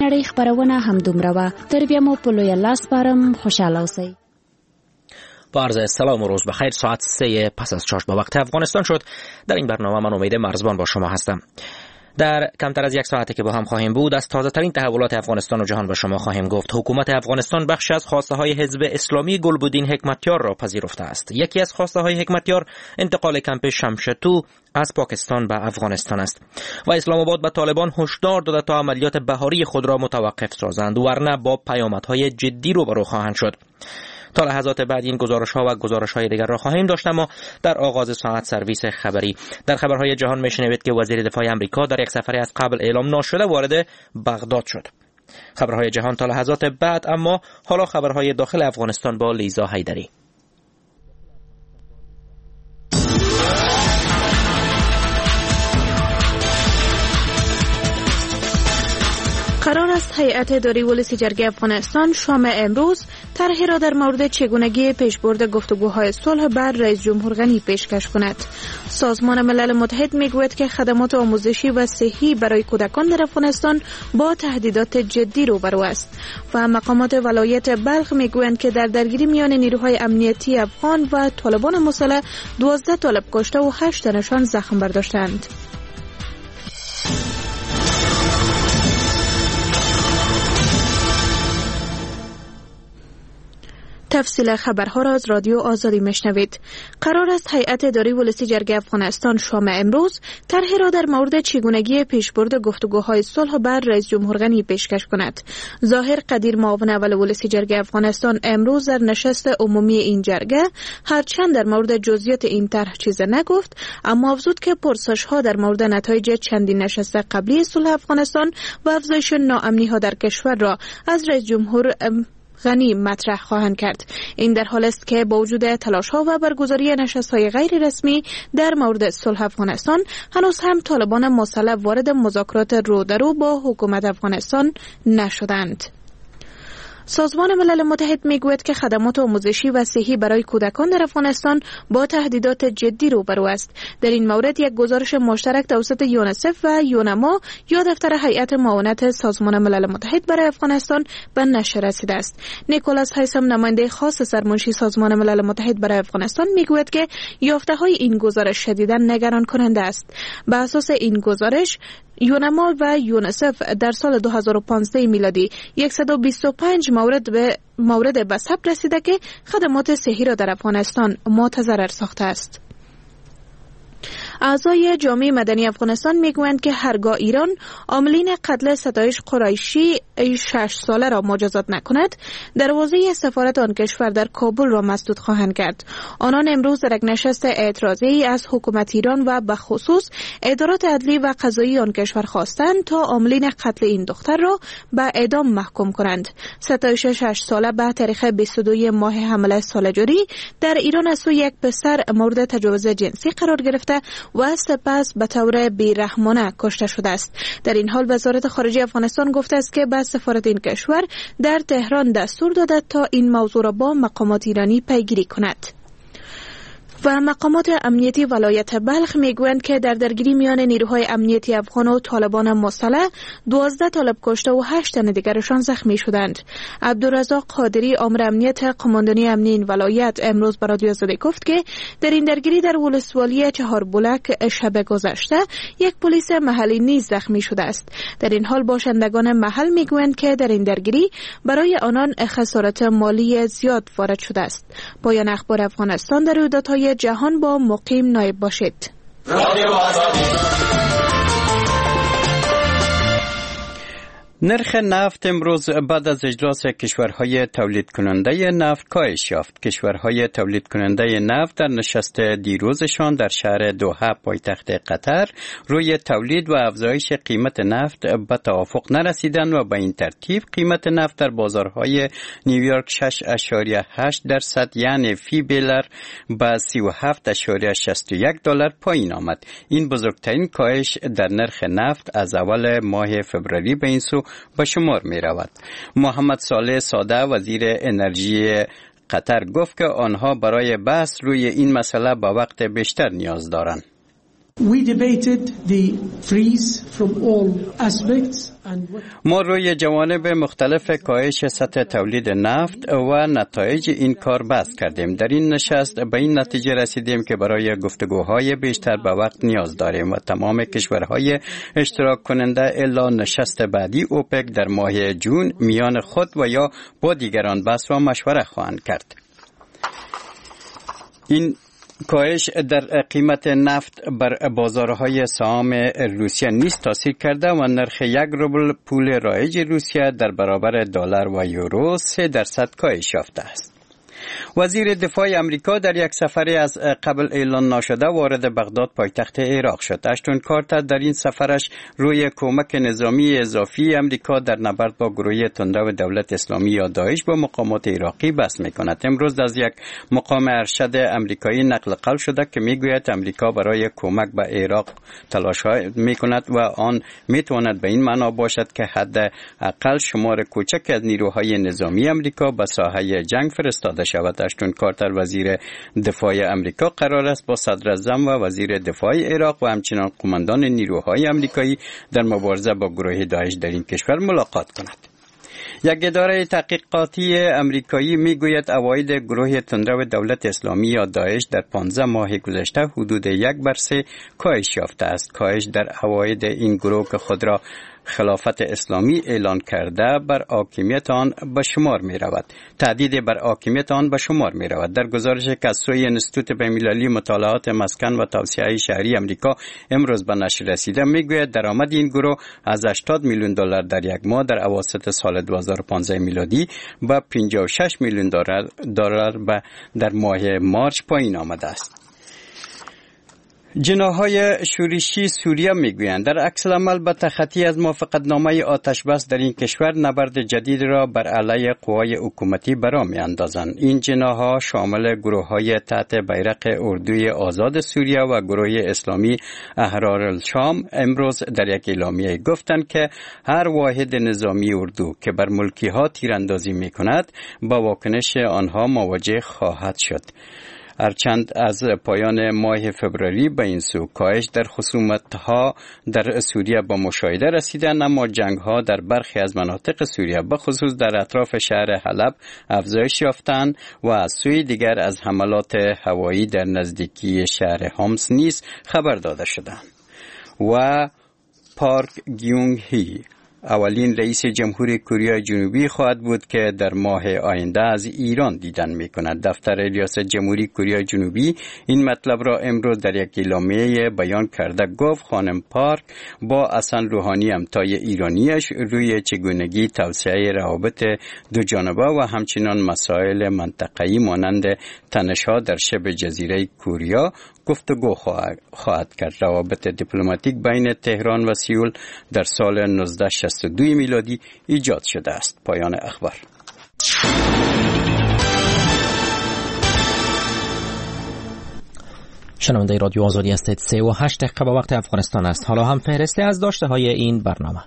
نړۍ خبرونه هم دومره وه. تر بیا مو په لوی الله سپارم. خوشحاله اوسئ. با عرض سلام و روز بخیر. ساعت 3 پس از چاشت به وقت افغانستان شد. در این برنامه من امید مرزبان با شما هستم. در کمتر از یک ساعتی که با هم خواهیم بود از تازه ترین تحولات افغانستان و جهان با شما خواهیم گفت. حکومت افغانستان بخشی از خواسته های حزب اسلامی گلبدین حکمتیار را پذیرفته است. یکی از خواسته های حکمتیار انتقال کمپ شمشتو از پاکستان به افغانستان است و اسلام آباد به طالبان هشدار داده تا عملیات بهاری خود را متوقف سازند ورنه با پیامدهای جدی روبرو خواهند شد. تا لحظات بعد این گزارش‌ها و گزارش‌های دیگر را خواهیم داشت، اما در آغاز ساعت سرویس خبری. در خبرهای جهان میشنوید که وزیر دفاع آمریکا در یک سفری از قبل اعلام ناشده وارد بغداد شد. خبرهای جهان تا لحظات بعد، اما حالا خبرهای داخل افغانستان با لیزا حیدری. قرار است هیئت اداری ولسی جرگه افغانستان شام امروز طرحی را در مورد چگونگی پیشبرد گفتگوهای صلح بر رئیس جمهور غنی پیشکش کند. سازمان ملل متحد میگوید که خدمات آموزشی و صحی برای کودکان در افغانستان با تهدیدات جدی روبرو است و مقامات ولایت بلخ میگویند که در درگیری میان نیروهای امنیتی افغان و طالبان مسلح 12 طالب کشته و 8 تنشان زخم برداشتند. تفصیل خبرها را از رادیو آزادی میشنوید. قرار است هیئت اداری ولسی جرگه افغانستان شام امروز طرحی را در مورد چگونگی پیشبرد گفتگوهای صلح بر رئیس جمهور غنی پیشکش کند. ظاهر قدیر معاون اول ولسی جرگه افغانستان امروز در نشست عمومی این جرگه هرچند در مورد جزئیات این طرح چیز نگفت، اما افزود که پرسش‌ها در مورد نتایج چندین نشست قبلی صلح افغانستان و افزایش ناامنی‌ها در کشور را از رئیس جمهور غنی مطرح خواهند کرد. این در حال است که با وجود تلاش‌ها و برگزاری نشست‌های غیر رسمی در مورد صلح افغانستان، هنوز هم طالبان مسلح وارد مذاکرات رو در رو با حکومت افغانستان نشدند. سازمان ملل متحد میگوید که خدمات آموزشی و صحی برای کودکان در افغانستان با تهدیدات جدی روبرو است. در این مورد یک گزارش مشترک توسط یونیسف و یونما یا دفتر هیئت معاونت سازمان ملل متحد برای افغانستان به نشر رسیده است. نیکولاس هایسم، نماینده خاص سرمنشی سازمان ملل متحد برای افغانستان، میگوید که یافته‌های این گزارش شدیداً نگران کننده است. به اساس این گزارش، یونما و یونیسف در سال 2015 میلادی 125 مورد به ثبت رسیده که خدمات صحی را در افغانستان متضرر ساخته است. اعضای جامعه مدنی افغانستان میگویند که هرگاه ایران عاملین قتل ستایش قریشی 6 ساله را مجازات نکند، دروازه سفارت آن کشور در کابل را مسدود خواهند کرد. آنان امروز در یک نشست اعتراضی از حکومت ایران و به خصوص ادارات عدلی و قضایی آن کشور خواستند تا عاملین قتل این دختر را به اعدام محکوم کنند. ستایش 6 ساله به تاریخ 22 ماه حمل سال جاری در ایران از سوی یک پسر مورد تجاوز جنسی قرار گرفته و سپس به طور بیرحمانه کشته شده است. در این حال وزارت خارجه افغانستان گفته است که به سفارت این کشور در تهران دستور داده تا این موضوع را با مقامات ایرانی پیگیری کند. و مقامات امنیتی ولایت بلخ میگویند که در درگیری میان نیروهای امنیتی افغان و طالبان مسلح 12 طالب کشته و 8 تن دیگرشان زخمی شدند. عبدالرزاق قادری، آمر امنیت قماندانی امنی این ولایت، امروز به رادیو آزادی گفت که در این درگیری در ولسوالی چهاربلک شب گذشته یک پلیس محلی نیز زخمی شده است. در این حال باشندگان محل میگویند که در این درگیری برای آنان خسارت مالی زیاد وارد شده است. پایان اخبار افغانستان. در رویدادهای جهان با مقیم نایب باشید. نرخ نفت امروز بعد از اجلاس کشورهای تولید کننده نفت کاهش یافت. کشورهای تولید کننده نفت در نشست دیروزشان در شهر دوحه پایتخت قطر روی تولید و افزایش قیمت نفت به توافق نرسیدند و به این ترتیب قیمت نفت در بازارهای نیویورک 6.8% یعنی فی بیلر به $37.61 پایین آمد. این بزرگترین کاهش در نرخ نفت از اول ماه فوریه به این سو به شمار می رود. محمد صالح ساده وزیر انرژی قطر گفت که آنها برای بحث روی این مسئله به وقت بیشتر نیاز دارند. We debated the freeze from all aspects. ما روی جوانب مختلف کاهش سطح تولید نفت و نتایج این کار بحث کردیم. در این نشست به این نتیجه رسیدیم که برای گفتگوهای بیشتر به وقت نیاز داریم و تمام کشورهای اشتراک کننده الا نشست بعدی اوپک در ماه جون میان خود و یا با دیگران بحث و مشوره خواهند کرد. این کاهش در قیمت نفت بر بازارهای سهام روسیه نیز تاثیر کرده و نرخ 1 روبل پول رایج روسیه در برابر دلار و یورو 3% کاهش یافته است. وزیر دفاع امریکا در یک سفری از قبل اعلان نشده وارد بغداد پایتخت عراق شد. اشتون کارتر در این سفرش روی کمک نظامی اضافی امریکا در نبرد با گروه تندرو دولت اسلامی یا داعش با مقامات عراقی بحث می‌کند. امروز از یک مقام ارشد امریکایی نقل قول شده که میگوید امریکا برای کمک به عراق تلاش‌ها می‌کند و آن می‌تواند به این معنا باشد که حداقل شمار کوچک از نیروهای نظامی امریکا به ساحه جنگ فرستاده شود. اشتون کارتر وزیر دفاع امریکا قرار است با صدر اعظم و وزیر دفاع عراق و همچنین قماندان نیروهای امریکایی در مبارزه با گروه داعش در این کشور ملاقات کند. یک اداره تحقیقاتی امریکایی میگوید عواید گروه تندرو دولت اسلامی یا داعش در 15 ماه گذشته حدود 1/3 کاهش یافته است. کاهش در عواید این گروه که خود را خلافت اسلامی اعلان کرده بر حاکمیت آن به شمار می رود. تهدید بر حاکمیت آن به شمار می رود. در گزارشی که از سوی انستیتوت بین‌المللی مطالعات مسکن و توسعه شهری امریکا امروز به نشر رسیده میگوید درآمد این گروه از $80 میلیون در یک ماه در اواسط سال 2015 میلادی به $56 میلیون در ماه مارچ پایین آمده است. جناح‌های شورشی سوریه میگویند در عکس العمل به تخطی از موافقتنامه آتشبس در این کشور نبرد جدید را بر علیه قوای حکومتی برا می‌اندازند. این جناح‌ها شامل گروه‌های تحت بیرق اردوی آزاد سوریه و گروه اسلامی احرار الشام امروز در یک اعلامیه گفتند که هر واحد نظامی اردو که بر ملکی‌ها تیراندازی می‌کند با واکنش آنها مواجه خواهد شد. هرچند از پایان ماه فوریه به این سو کاهش در خصومت‌ها در سوریه با مشاهده رسیدند، اما جنگ‌ها در برخی از مناطق سوریه به خصوص در اطراف شهر حلب افزایش یافتند و از سوی دیگر از حملات هوایی در نزدیکی شهر حمص نیز خبر داده شدند. و پارک گیونگ هی اولین رئیس جمهوری کره جنوبی خواهد بود که در ماه آینده از ایران دیدن می‌کند. دفتر ریاست جمهوری کره جنوبی این مطلب را امروز در یک اعلامیه بیان کرده. گفت خانم پارک با حسن روحانی همتای ایرانیش روی چگونگی توسعه روابط دو جانبه و همچنین مسائل منطقه‌ای مانند تنش‌ها در شبه جزیره کره گفتگو خواهد کرد. روابط دیپلماتیک بین تهران و سئول در سال 1962 میلادی ایجاد شده است. پایان اخبار. شنونده رادیو آزادی هستید. 3:08 به وقت افغانستان است. حالا هم فهرسته از داشته های این برنامه.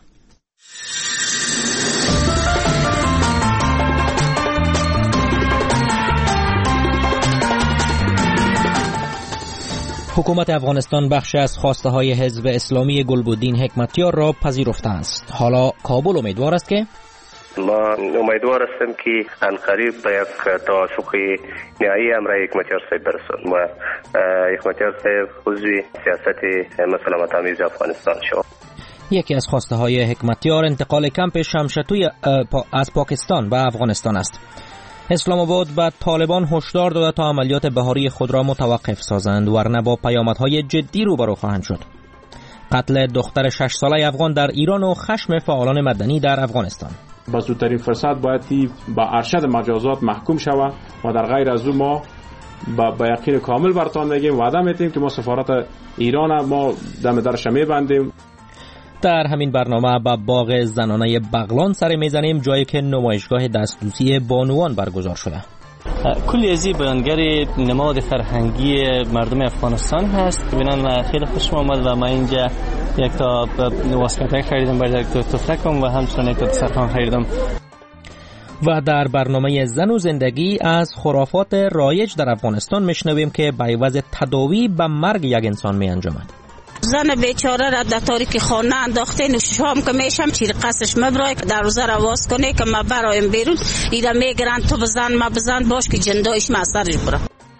حکومت افغانستان بخشی از خواسته های حزب اسلامی گلبدین حکمتیار را پذیرفته است. حالا کابل امیدوار است که ما امیدوار هستم که عنقریب به یک توافق نهایی امر حکمتیار صاحب برسند و حکمتیار صاحب عضو سیاست مسالمت آمیز افغانستان شد. یکی از خواسته های حکمتیار انتقال کمپ شمشتوی از پاکستان به افغانستان است. اسلام آباد به طالبان هشدار داده تا عملیات بهاری خود را متوقف سازند ورنه با پیامدهای جدی روبرو خواهند شد. قتل دختر 6 ساله افغان در ایران و خشم فعالان مدنی در افغانستان. با زودترین فرصت باید با ارشد مجازات محکوم شود و در غیر از او ما با یقین کامل برتان میگیم وعده میتیم که ما سفارت ایران ما دم درش میبندیم. در همین برنامه به باغ زنانه بغلان سر میزنیم، جایی که نمایشگاه دستدوزی بانوان برگزار شده. کلی ازی بیانگر نماد فرهنگی مردم افغانستان هست که بینن خیلی خوشم آمد و ما اینجا یک تا واسکتک خریدم برای یک تا تفلکم و همچنان یک تا سرخان خریدم. و در برنامه زن و زندگی از خرافات رایج در افغانستان میشنویم که به عوض تداوی به مرگ یک انسان می انجامد. زن بیچاره را در تاریکی خانه انداختین و شام که میشم چیر قصش مبرای که دروازه را واس کنه که ما برایم بیرون اینا میگرن تو بزن ما بزن باش که جندایش ما سرش برم.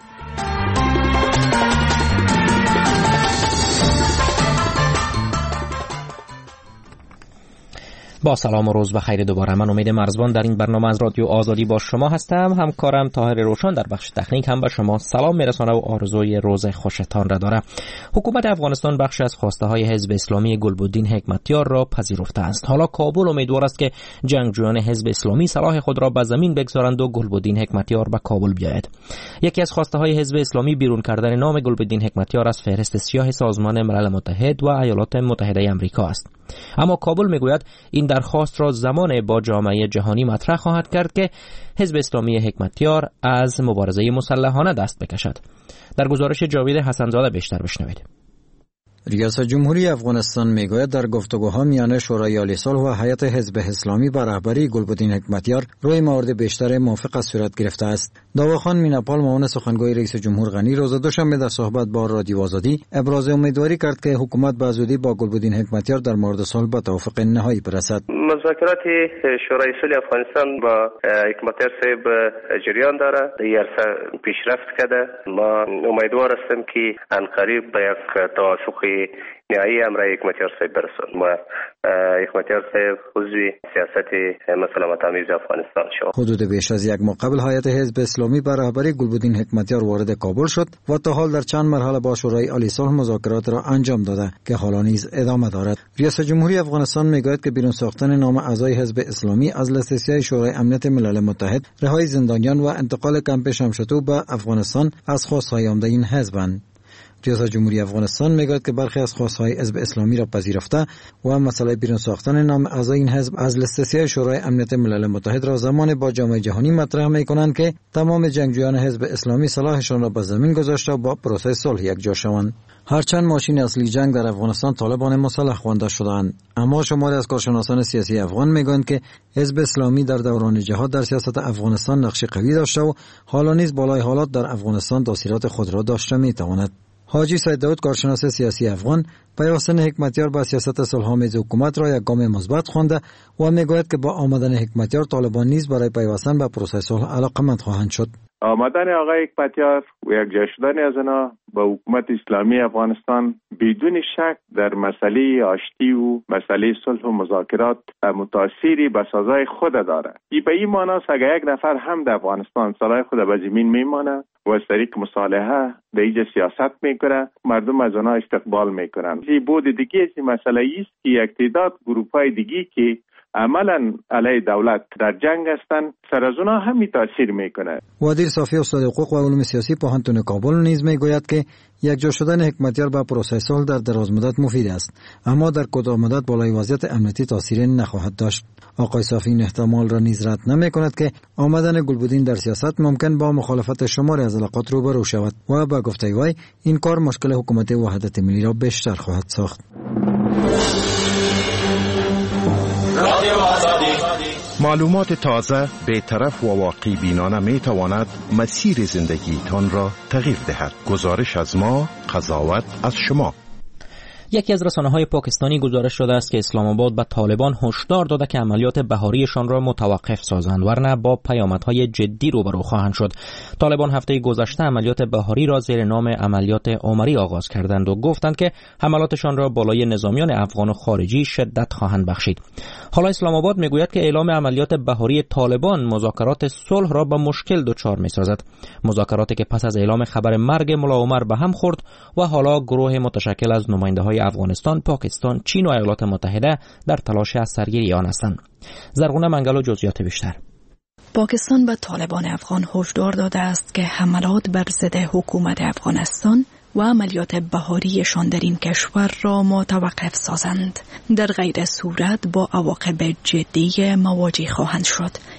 با سلام و روز بخیر دوباره. من امید مرزبان در این برنامه از رادیو آزادی با شما هستم. همکارم طاهر روشن در بخش تکنیک هم به شما سلام میرسانه و آرزوی روز خوشتان را داره. حکومت افغانستان بخشی از خواسته های حزب اسلامی گلبدین حکمتیار را پذیرفته است. حالا کابل امیدوار است که جنگجویان حزب اسلامی سلاح خود را به زمین بگذارند و گلبدین حکمتیار به کابل بیاید. یکی از خواسته های حزب اسلامی بیرون کردن نام گلبدین حکمتیار از فهرست سیاه سازمان ملل متحد و ایالات متحده آمریکا است. اما کابل میگوید این درخواست را زمان با جامعه جهانی مطرح خواهد کرد که حزب اسلامی حکمتیار از مبارزه مسلحانه دست بکشد. در گزارش جاوید حسنزاده بیشتر بشنوید. ریاست جمهوری افغانستان میگوید در گفتگوها میان شورای عالی صلح و هیئت حزب اسلامی به رهبری گلبدین حکمتیار روی موارد بیشتر موافقت صورت گرفته است. داواخان میناپال معاون سخنگوی رئیس جمهور غنی روز دوشنبه در صحبت با رادیو آزادی ابراز امیدواری کرد که حکومت به زودی با گلبدین حکمتیار در مورد صلح به توافق نهایی برسد. مذاکرات شورای صلح افغانستان با حکمتیار صاحب جریان داره، پیشرفت کرده. ما امیدوار هستیم که عنقریب به یک توافق نهایی امر حکمتیار صاحب برسند و حکمتیار صاحب عضو سیاست مسالمت آمیز افغانستان شد. حدود بیش از یک ماه قبل هیئت حزب اسلامی به رهبری گلبدین حکمتیار وارد کابل شد و تا حال در چند مرحله با شورای عالی صلح مذاکرات را انجام داده که حالا نیز ادامه دارد. ریاست جمهوری افغانستان میگوید که بیرون ساختن نام اعضای حزب اسلامی از لیست سیاه شورای امنیت ملل متحد، رهایی زندانیان و انتقال کمپ شمشتو به افغانستان از خواستهای عمده این حزبند. ریاست جمهوری افغانستان میگوید که برخی از خواستهای حزب اسلامی را پذیرفته و مسئله بیرون ساختن نام اعضای این حزب از لیست سیاه شورای امنیت ملل متحد را زمان با جامعه جهانی مطرح میکنند که تمام جنگجویان حزب اسلامی سلاحشان را به زمین گذاشته و با پروسه صلح یکجا شوند. هرچند ماشین اصلی جنگ در افغانستان طالبان مسلح خوانده شدند، اما شماری از کارشناسان سیاسی افغان میگویند که حزب اسلامی در دوران جهاد در سیاست افغانستان نقش قوی داشته و حالا نیز بالای حالات در افغانستان تاثیرات خود را داشته میتواند. حاجی سید داود کارشناس سیاسی افغان پیوستن حکمتیار به سیاست صلح‌آمیز حکومت را یک گام مثبت خوانده و میگوید که با آمدن حکمتیار طالبان نیز برای پیوستن به پروسه صلح علاقمند خواهند شد. آمدن آقای حکمتیار و یکجا شدن از آنها با حکومت اسلامی افغانستان بدون شک در مسئله آشتی و مسئله صلح و مذاکرات متأثری به سازای خود دارد. به این معنی است اگر یک نفر هم در افغانستان سلاح خود به زمین میمانه و از طریق مصالحه به اینجا سیاست میکنه، مردم از آنها استقبال میکنن. این بود دیگه این مسئله است که یک تعداد گروپ‌های دیگه که عملا علیه دولت در جنگ هستند سر از اونها همین تاثیر میکنه. وادیر صافی استاد حقوق و علوم سیاسی پوهنتون کابل نیز میگوید که یکجا شدن حکمتیار به پروسه صلح در دراز مدت مفید است، اما در کوتاه مدت بالای وضعیت امنیتی تاثیر نخواهد داشت. آقای صافی این احتمال را نیز رد نمیکند که آمدن گلبدین در سیاست ممکن با مخالفت شماری از علاقات روبرو شود و با گفته وی این کار مشکل حکومت وحدت ملی را بیشتر خواهد ساخت. معلومات تازه، بی‌طرف و واقعی بینانه می تواند مسیر زندگیتان را تغییر دهد. گزارش از ما، قضاوت از شما. یکی از رسانه‌های پاکستانی گزارش شده است که اسلام آباد به طالبان هشدار داده که عملیات بهاریشان را متوقف سازند ورنه با پیامدهای جدی روبرو خواهند شد. طالبان هفته گذشته عملیات بهاری را زیر نام عملیات عمری آغاز کردند و گفتند که حملاتشان را بالای نظامیان افغان و خارجی شدت خواهند بخشید. حالا اسلام آباد میگوید که اعلام عملیات بهاری طالبان مذاکرات صلح را به مشکل دچار می‌سازد. مذاکراتی که پس از اعلام خبر مرگ ملا عمر به هم خورد و حالا گروه متشکل از نماینده‌های افغانستان، پاکستان، چین و ایالات متحده در تلاش از سرگیری آن هستند. زرغونه منگل و جزئیات بیشتر. پاکستان به طالبان افغان هشدار داده است که حملات بر ضد حکومت افغانستان و عملیات بهاریشان در این کشور را متوقف سازند. در غیر صورت با عواقب جدی مواجه خواهند شد.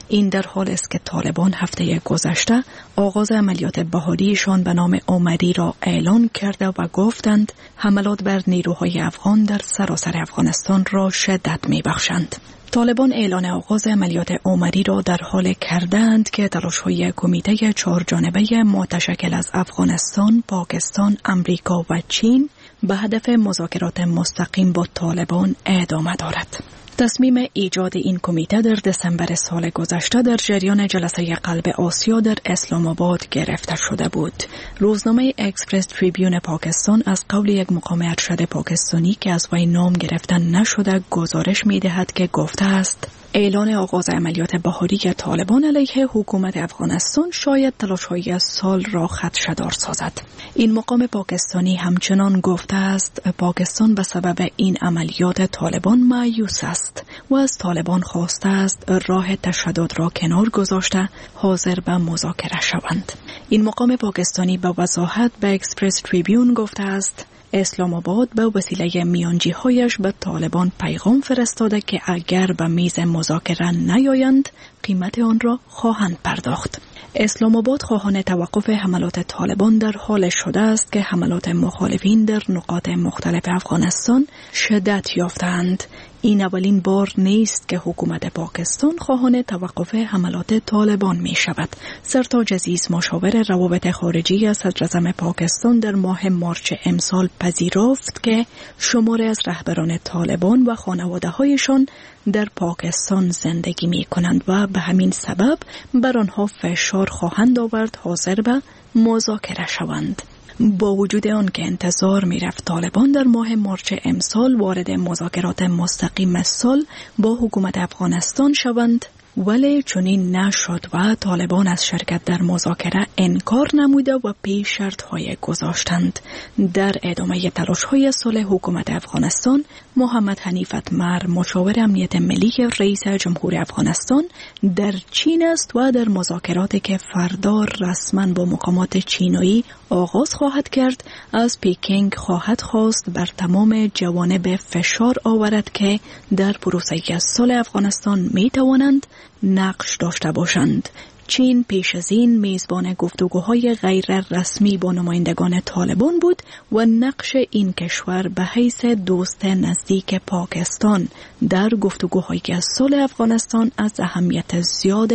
این در حال است که طالبان هفته گذشته آغاز عملیات بهاریشان به نام اومدی را اعلان کرده و گفتند حملات بر نیروهای افغان در سراسر افغانستان را شدت می‌بخشند. طالبان اعلان آغاز عملیات اومدی را در حال کردند که تلاش‌های کمیته 4 جانبه متشکل از افغانستان، پاکستان، امریکا و چین به هدف مذاکرات مستقیم با طالبان ادامه دارد. تصمیم ایجاد این کمیته در دسامبر سال گذشته در جریان جلسه قلب آسیا در اسلام آباد گرفته شده بود. روزنامه اکسپرس تریبیون پاکستان از قول یک مقام ارشد پاکستانی که از وی نام گرفتن نشده گزارش می‌دهد که گفته است اعلان آغاز عملیات بهاری طالبان علیه حکومت افغانستان شاید تلاش‌های سال را خدشه‌دار سازد. این مقام پاکستانی همچنان گفته است پاکستان به سبب این عملیات طالبان مایوس است و از طالبان خواسته است راه تشدد را کنار گذاشته حاضر به مذاکره شوند. این مقام پاکستانی به وضاحت به اکسپرس تریبیون گفته است اسلام آباد به وسیله میانجی‌هایش به طالبان پیغام فرستاده که اگر به میز مذاکره نیایند قیمت آن را خواهند پرداخت. اسلام آباد خواهان توقف حملات طالبان در حال شده است که حملات مخالفین در نقاط مختلف افغانستان شدت یافتند. این اولین بار نیست که حکومت پاکستان خواهان توقف حملات طالبان می شود. سرتاج عزیز مشاور روابط خارجی صدراعظم پاکستان در ماه مارچ امسال پذیرفت که شماری از رهبران طالبان و خانواده هایشان در پاکستان زندگی می کنند و به همین سبب بر آنها فشار خواهند آورد حاضر به مذاکره شوند. با وجود آن که انتظار می رفت طالبان در ماه مارچ امسال وارد مذاکرات مستقیم سال با حکومت افغانستان شوند، ولی چنین نشد و طالبان از شرکت در مذاکره انکار نموده و پیش شرط‌های گذاشتند. در ادامه تلاش‌های صلح حکومت افغانستان، محمد حنیف اتمر مشاور امنیت ملی رئیس جمهور افغانستان در چین است و در مذاکراتی که فردا رسما با مقامات چینی آغاز خواهد کرد از پکینگ خواهد خواست بر تمام جوانب فشار آورد که در پروسه صلح افغانستان می توانند نقش داشته باشند. چین پیش از این میزبان گفتگوهای غیر رسمی با نمایندگان طالبان بود و نقش این کشور به حیث دوست نزدیک پاکستان در گفتگوهای صلح افغانستان از اهمیت زیاد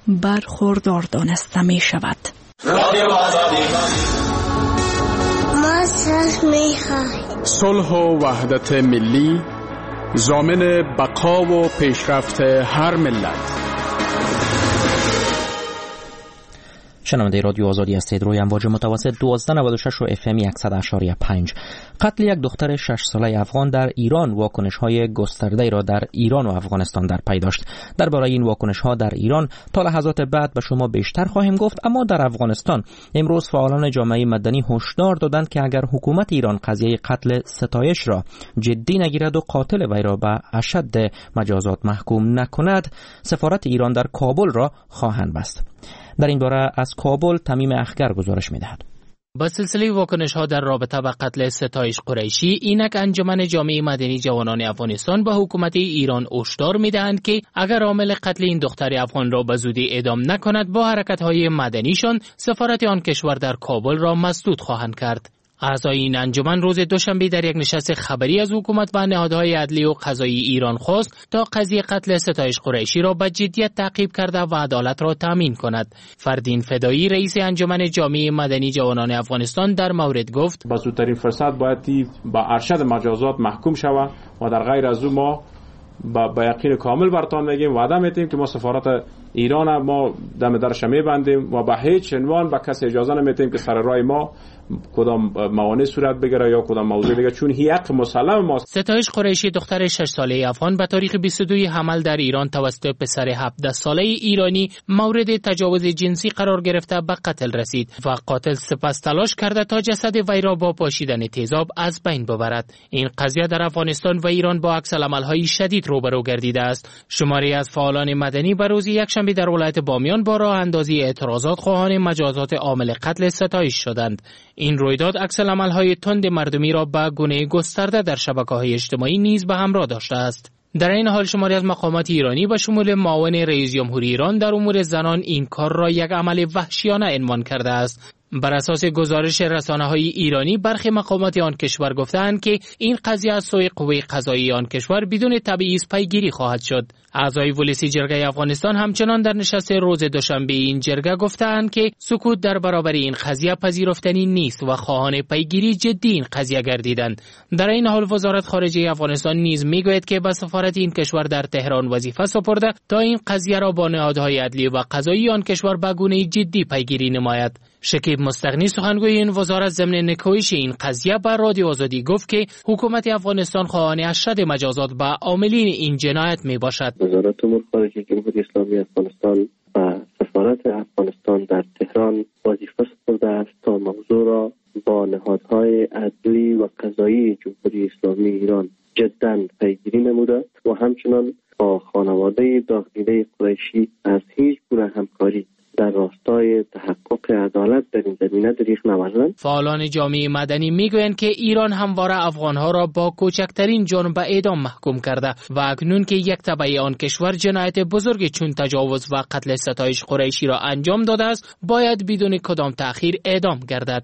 برخوردار دانسته می شود. صلح و وحدت ملی ضامن بقا و پیشرفت هر ملت. شنونده رادیو آزادی هستید. روی امواج متوسط 1296 و اف ام 100.5. قتل یک دختر 6 ساله افغان در ایران واکنش‌های گسترده‌ای را در ایران و افغانستان در پی داشت. درباره این واکنش‌ها در ایران تا لحظات بعد به شما بیشتر خواهیم گفت، اما در افغانستان امروز فعالان جامعه مدنی هشدار دادند که اگر حکومت ایران قضیه قتل ستایش را جدی نگیرد و قاتل وی را به اشد مجازات محکوم نکند، سفارت ایران در کابل را خواهند بست. در این باره از کابل تمیم اخگر گزارش می‌دهد. با سلسله واکنش‌ها در رابطه با قتل ستایش قریشی، اینک انجمن جامعه مدنی جوانان افغانستان به حکومت ایران هشدار می‌دهند که اگر عامل قتل این دختر افغان را به زودی اعدام نکند، با حرکت‌های مدنیشان سفارت آن کشور در کابل را مسدود خواهند کرد. اعضای این انجمن روز دوشنبه در یک نشست خبری از حکومت و نهادهای عدلی و قضایی ایران خواست تا قضیه قتل ستایش قریشی را به جدیت تعقیب کرده و عدالت را تامین کند. فردین فدایی رئیس انجمن جامعه مدنی جوانان افغانستان در مورد گفت: با زودترین فرصت باید با ارشد مجازات محکوم شود و در غیر از او ما با یقین کامل برتان میگیم، وعده میتیم که ما سفارت ایران ما دم درش میبندیم و به هیچ عنوان به کسی اجازه نمیتیم که سر راه ما کدام موانع صورت بگیره یا کدام موضوع دیگه، چون حق مسلم ماست. ستایش قریشی دختر 6 ساله افغان به تاریخ 22 حمل در ایران توسط پسر 17 ساله ایرانی مورد تجاوز جنسی قرار گرفته به قتل رسید و قاتل سپس تلاش کرده تا جسد وی را با پاشیدن تیزاب از بین ببرد. این قضیه در افغانستان و ایران با عکس‌العمل‌های شدید روبرو گردیده است. شماری از فعالان مدنی به روز یکشنبه در ولایت بامیان با راه اندازی اعتراضات خواهان مجازات عامل قتل ستایش شدند. این رویداد عکس‌العمل‌های تند مردمی را به گونه گسترده در شبکه‌های اجتماعی نیز به همراه داشته است. در این حال شماری از مقامات ایرانی به شمول معاون رئیس جمهور ایران در امور زنان این کار را یک عمل وحشیانه عنوان کرده است. بر اساس گزارش رسانه‌های ایرانی برخی مقامات آن کشور گفتند که این قضیه از سوی قوه قضاییه آن کشور بدون تبعیض پیگیری خواهد شد. اعضای ولسی جرگه افغانستان همچنان در نشست روز دوشنبه این جرگه گفتند که سکوت در برابر این قضیه پذیرفتنی نیست و خواهان پیگیری جدی این قضیه گردیدند. در این حال وزارت خارجه افغانستان نیز میگوید که به سفارت این کشور در تهران وظیفه سپرده تا این قضیه را با نهادهای عدلی و قضایی آن کشور به گونه جدی پیگیری نماید. شکیب مستغنی سخنگوی این وزارت ضمن نکوهش این قضیه بر رادیو آزادی گفت که حکومت افغانستان خواهان اشد مجازات به عاملین این جنایت می باشد. وزارت امور خارجه جمهوری اسلامی افغانستان و سفارت افغانستان در تهران وظیفه سپرده است تا موضوع را با نهادهای عدلی و قضایی جمهوری اسلامی ایران جداً پیگیری نموده و همچنان با خانواده داخلی قریشی از هیچ گونه همکاری در راستای تحقق عدالت در این زمینه دریغ نورزند. فعالان جامعه مدنی میگویند که ایران همواره افغانها را با کوچکترین جرم به اعدام محکوم کرده و اکنون که یک تبع آن کشور جنایت بزرگ چون تجاوز و قتل ستایش قریشی را انجام داده است باید بدون کدام تأخیر اعدام گردد.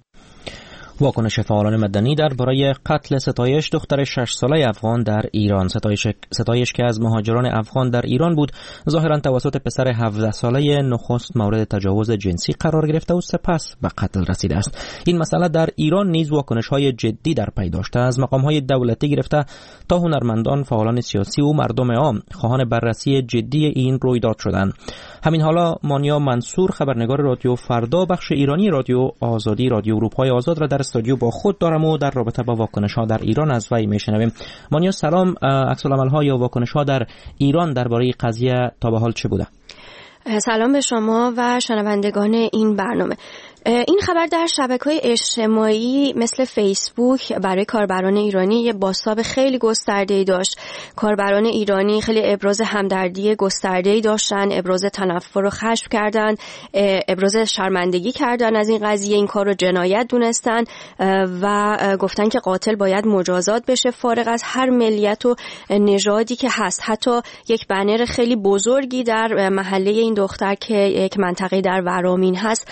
واکنش فعالان مدنی درباره قتل ستایش دختر 6 ساله افغان در ایران. ستایش که از مهاجران افغان در ایران بود ظاهرا توسط پسر 17 ساله نخست مورد تجاوز جنسی قرار گرفته و سپس به قتل رسیده است. این مسئله در ایران نیز واکنش‌های جدی در پی داشته، از مقام‌های دولتی گرفته تا هنرمندان، فعالان سیاسی و مردم عام خواهان بررسی جدی این رویداد شدند. همین حالا مانیا منصور، خبرنگار رادیو فردا بخش ایرانی رادیو آزادی، رادیو اروپای آزاد را در استودیو با خود دارم و در رابطه با واکنش‌ها در ایران از وی میشنویم. مانیا سلام، عکس‌العمل‌ها یا واکنش‌ها در ایران درباره قضیه تا به حال چه بوده؟ سلام به شما و شنوندگان این برنامه. این خبر در شبکه‌های اجتماعی مثل فیسبوک برای کاربران ایرانی یه بازتاب خیلی گسترده‌ای داشت. کاربران ایرانی خیلی ابراز همدردی گسترده‌ای داشتن، ابراز تنفر و خشم کردن، ابراز شرمندگی کردن از این قضیه، این کار رو جنایت دونستن و گفتن که قاتل باید مجازات بشه فارغ از هر ملیت و نژادی که هست. حتی یک بنر خیلی بزرگی در محله این دختر که یک منطقه در ورامین هست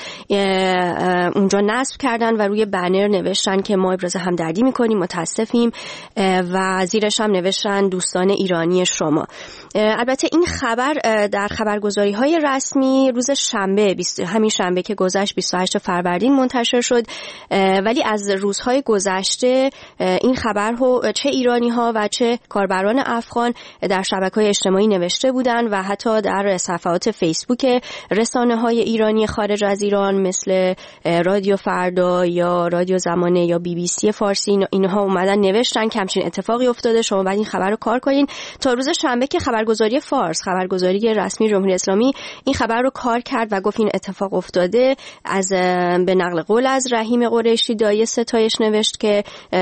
اونجا نصب کردن و روی بنر نوشتن که ما ابراز همدردی میکنیم، متاسفیم و زیرش هم نوشتن دوستان ایرانی شما. البته این خبر در خبرگزاری های رسمی روز شنبه همین شنبه که گذشت 28 فروردین منتشر شد، ولی از روزهای گذشته این خبر رو چه ایرانی ها و چه کاربران افغان در شبکه‌های اجتماعی نوشته بودن و حتی در صفحات فیسبوک رسانه های ایرانی خارج از ایران مثل رادیو فردا یا رادیو زمانه یا BBC فارسی اینها اومدن نوشتن که همچین اتفاقی افتاده، شما باید این خبر رو کار کنین. تا روز شنبه که خبرگزاری فارس، خبرگزاری رسمی جمهوری اسلامی، این خبر رو کار کرد و گفت این اتفاق افتاده. از به نقل قول از رحیم قریشی دایی ستایش نوشت که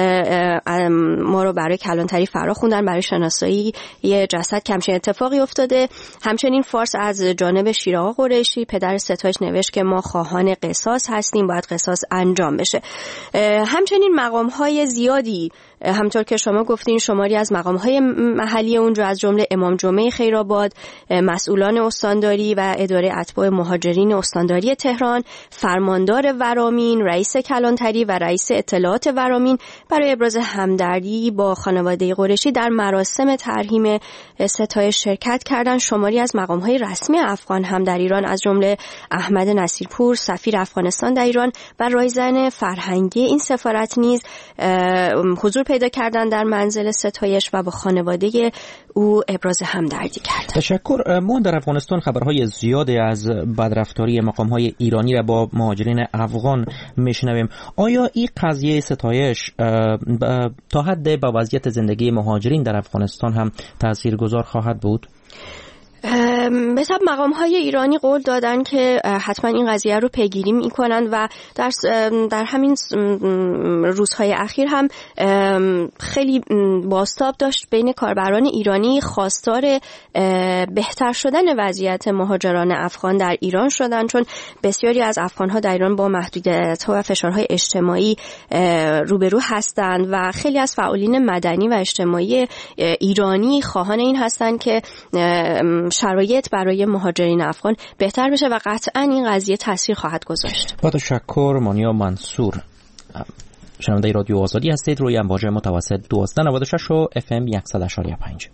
ما رو برای کلانتری فرا خوندن برای شناسایی یه جسد که همچین اتفاقی افتاده. همچنین فارس از جانب شیرآقا قریشی پدر ستایش نوشت که ما خواهان قصاص هستیم، باید قصاص انجام بشه. همچنین مقام‌های زیادی همطور که شما گفتین شماری از مقام‌های محلی اونجا از جمله امام جمعه خیرآباد، مسئولان استانداری و اداره اتباع مهاجرین استانداری تهران، فرماندار ورامین، رئیس کلانتری و رئیس اطلاعات ورامین برای ابراز همدردی با خانواده قریشی در مراسم ترحیم ستایش شرکت کردند. شماری از مقام‌های رسمی افغان هم در ایران از جمله احمد نصیرپور سفیر افغانستان در ایران و رایزن فرهنگی این سفارت نیز حضور پیدا کردن در منزل ستایش و با خانواده او ابراز همدردی کردند. تشکر. ما در افغانستان خبرهای زیادی از بدرفتاری مقام‌های ایرانی را با مهاجرین افغان میشنویم. آیا این قضیه ستایش تا حد به وضعیت زندگی مهاجرین در افغانستان هم تاثیرگذار خواهد بود؟ به طب مقام‌های ایرانی قول دادن که حتما این قضیه رو پیگیری می‌کنند و در همین روزهای اخیر هم خیلی بازتاب داشت بین کاربران ایرانی خواستار بهتر شدن وضعیت مهاجران افغان در ایران شدن، چون بسیاری از افغان‌ها در ایران با محدودیت‌ها و فشارهای اجتماعی روبرو هستند و خیلی از فعالین مدنی و اجتماعی ایرانی خواهان این هستند که شرایط برای مهاجرین افغان بهتر بشه و قطعا این قضیه تاثیر خواهد گذاشت. با تشکر مانیا منصور. شنونده رادیو آزادی هستید روی امواج متوسط 1296 و FM 100.5.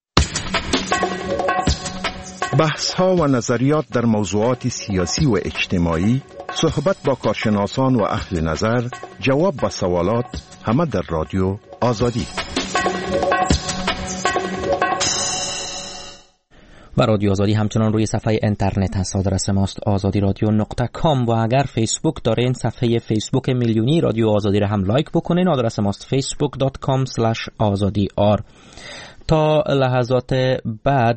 بحث ها و نظریات در موضوعات سیاسی و اجتماعی، صحبت با کارشناسان و اهل نظر، جواب به سوالات، همه در رادیو آزادی. و رادیو آزادی همچنان روی صفحه اینترنت هست. آدرس ماست azadiradyo.com و اگر فیسبوک دارین صفحه فیسبوک میلیونی رادیو آزادی را هم لایک بکنین. آدرس ماست facebook.com/azadiyar. تا لحظات بعد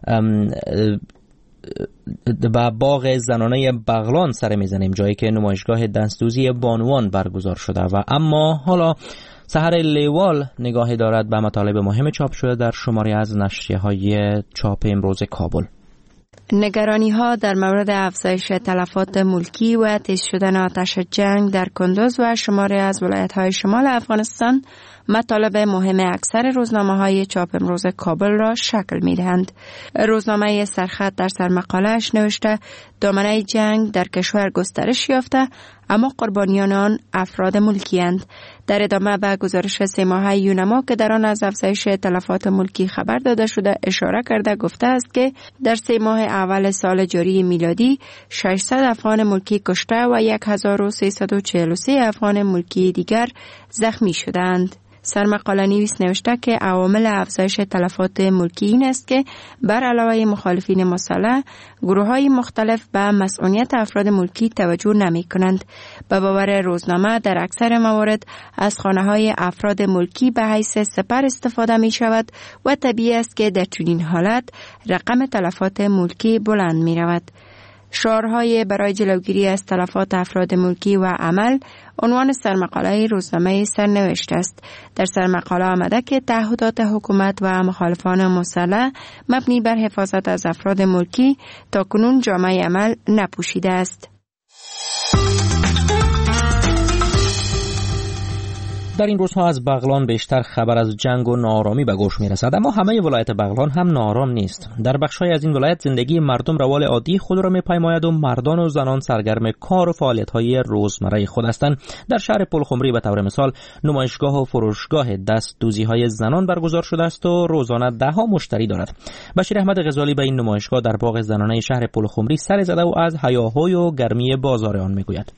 به باغ زنانه بغلان سر میزنیم، جایی که نمایشگاه دستدوزی بانوان برگزار شده و اما حالا سحر لیوال نگاهی دارد به مطالب مهم چاپ شده در شماری از نشریه‌های چاپ امروز کابل. نگرانی ها در مورد افزایش تلفات ملکی و تیز شدن آتش جنگ در کندوز و شماری از ولایت‌های شمال افغانستان مطالب مهم اکثر روزنامه‌های چاپ امروز کابل را شکل می‌دهند. روزنامه سرخط در سرمقاله‌اش نوشته دامنه جنگ در کشور گسترش یافته اما قربانیان آن افراد ملکی‌اند. در ادامه به گزارش 3 ماهه یونما که در آن از افزایش تلفات ملکی خبر داده شده اشاره کرده گفته است که در 3 ماه اول سال جاری میلادی 600 افغان ملکی کشته و 1343 افغان ملکی دیگر زخمی شدند. سرمقاله نویس نوشته که عوامل افزایش تلفات ملکی این است که بر علاوه مخالفین مسلح، گروه‌های مختلف به مسئولیت افراد ملکی توجه نمی‌کنند. به باور روزنامه در اکثر موارد از خانه‌های افراد ملکی به حیث سپر استفاده می‌شود و طبیعی است که در چنین حالت رقم تلفات ملکی بلند می‌رود. شعارهای برای جلوگیری از تلفات افراد ملکی و عمل عنوان سرمقاله روزنامه سرنوشت است. در سرمقاله آمده که تعهدات حکومت و مخالفان مسلح مبنی بر حفاظت از افراد ملکی تاکنون جامه عمل نپوشیده است. در این روزها از بغلان بیشتر خبر از جنگ و ناآرامی به گوش میرسد، اما همه ولایت بغلان هم ناآرام نیست. در بخش‌های از این ولایت زندگی مردم روال عادی خود را می‌پیماید و مردان و زنان سرگرم کار و فعالیت‌های روزمره خود هستند. در شهر پلخمری به طور مثال نمایشگاه و فروشگاه دستدوزی‌های زنان برگزار شده است و روزانه ده‌ها مشتری دارد. بشیر احمد غزالی به این نمایشگاه در باغ زنانه شهر پلخمری سر زده و از هیاهوی و گرمی بازار آن می‌گوید.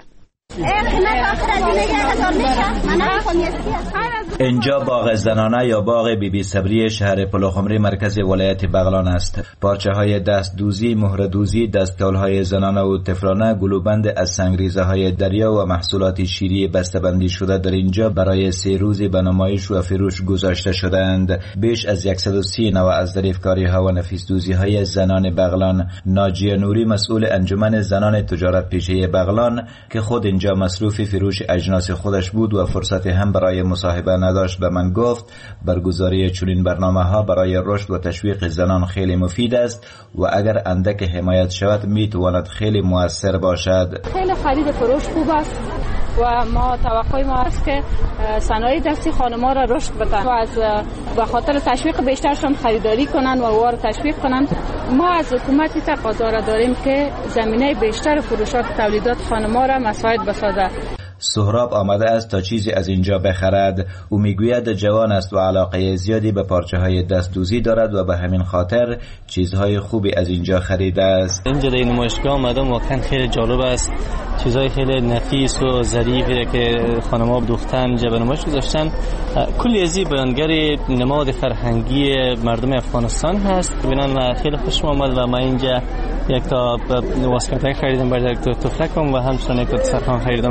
اینجا باغ زنانه یا باغ بیبی صبری شهر پلخمری مرکز ولایت بغلان است. پارچه های دستدوزی، مهردوزی، دستکول‌های زنانه و طفلانه، گلوبند از سنگریزه های دریا و محصولات شیری بسته‌بندی شده در اینجا برای 3 روز به نمایش و فروش گذاشته شدند. بیش از 130 نوع از ظریفکاری‌ها و نفیس‌دوزی‌های زنان بغلان. ناجیه نوری مسئول انجمن زنان تجارت پیشه بغلان که خود اینجا مصروف فروش اجناس خودش بود و فرصت هم برای مصاحبه نداشت به من گفت برگزاری چنین برنامه‌ها برای رشد و تشویق زنان خیلی مفید است و اگر اندک حمایت شود میتواند خیلی مؤثر باشد. خیلی خرید فروش خوب است و ما توقع ما است که صنایع دستی خانم‌ها را رشد بدن و از به خاطر تشویق بیشترشون خریداری کنن و اوها را تشویق کنن. ما از حکومت تقاضا را داریم که زمینه بیشتر فروشات تولیدات خانم‌ها را مساعد بسازد. سهراب آمده است تا چیزی از اینجا بخرد. او میگوید جوان است و علاقه زیادی به پارچه های دستدوزی دارد و به همین خاطر چیزهای خوبی از اینجا خریده است. اینجا در نمایشگاه آمدم واقعا خیلی جالب است. چیزهای خیلی نفیس و ظریفی که خانم‌ها دوختن اینجا به نمایش گذاشتن. کلی ازی بیانگر نماد فرهنگی مردم افغانستان هست. ببینن خیلی خوشم آمد و من اینجا یک تا واسکتک خریدم، بعد یک تا تفلکم و همچنین یک تا دسترخوان خریدم.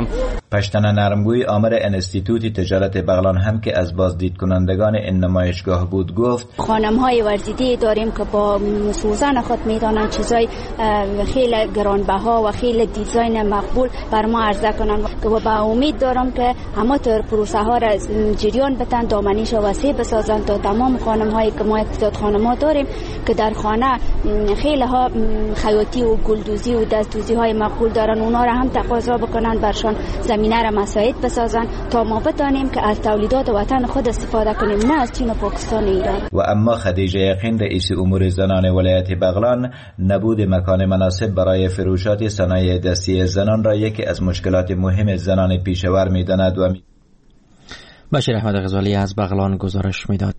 پشتن نرمگوی آمر انستیتوت تجارت بغلان هم که از بازدید کنندگان این نمایشگاه بود گفت خانم‌های ورزیده داریم که با سوزن خود میدانند چیزای خیلی گرانبها و خیلی دیزاین مقبول بر ما عرضه کنند و با امید دارم که همه طور پروسه ها را جریان بدن، دامنیش وسیع بسازند تا تمام خانم‌هایی که ما اقتصاد خانم‌ها داریم که در خانه خیلی ها خیاطی و گلدوزی و دستدوزی های مقبول دارن، اونا را هم تقاضا بکنن برشان زمینه را مساعد بسازن تا ما بدانیم که از تولیدات وطن خود استفاده کنیم، نه از چین و پاکستان و ایران. و اما خدیجه یقین رئیس امور زنان ولایت بغلان نبود مکان مناسب برای فروشات صنایع دستی زنان را یکی از مشکلات مهم زنان پیشور می‌داند و بشیر احمد غزالی از بغلان گزارش میداد.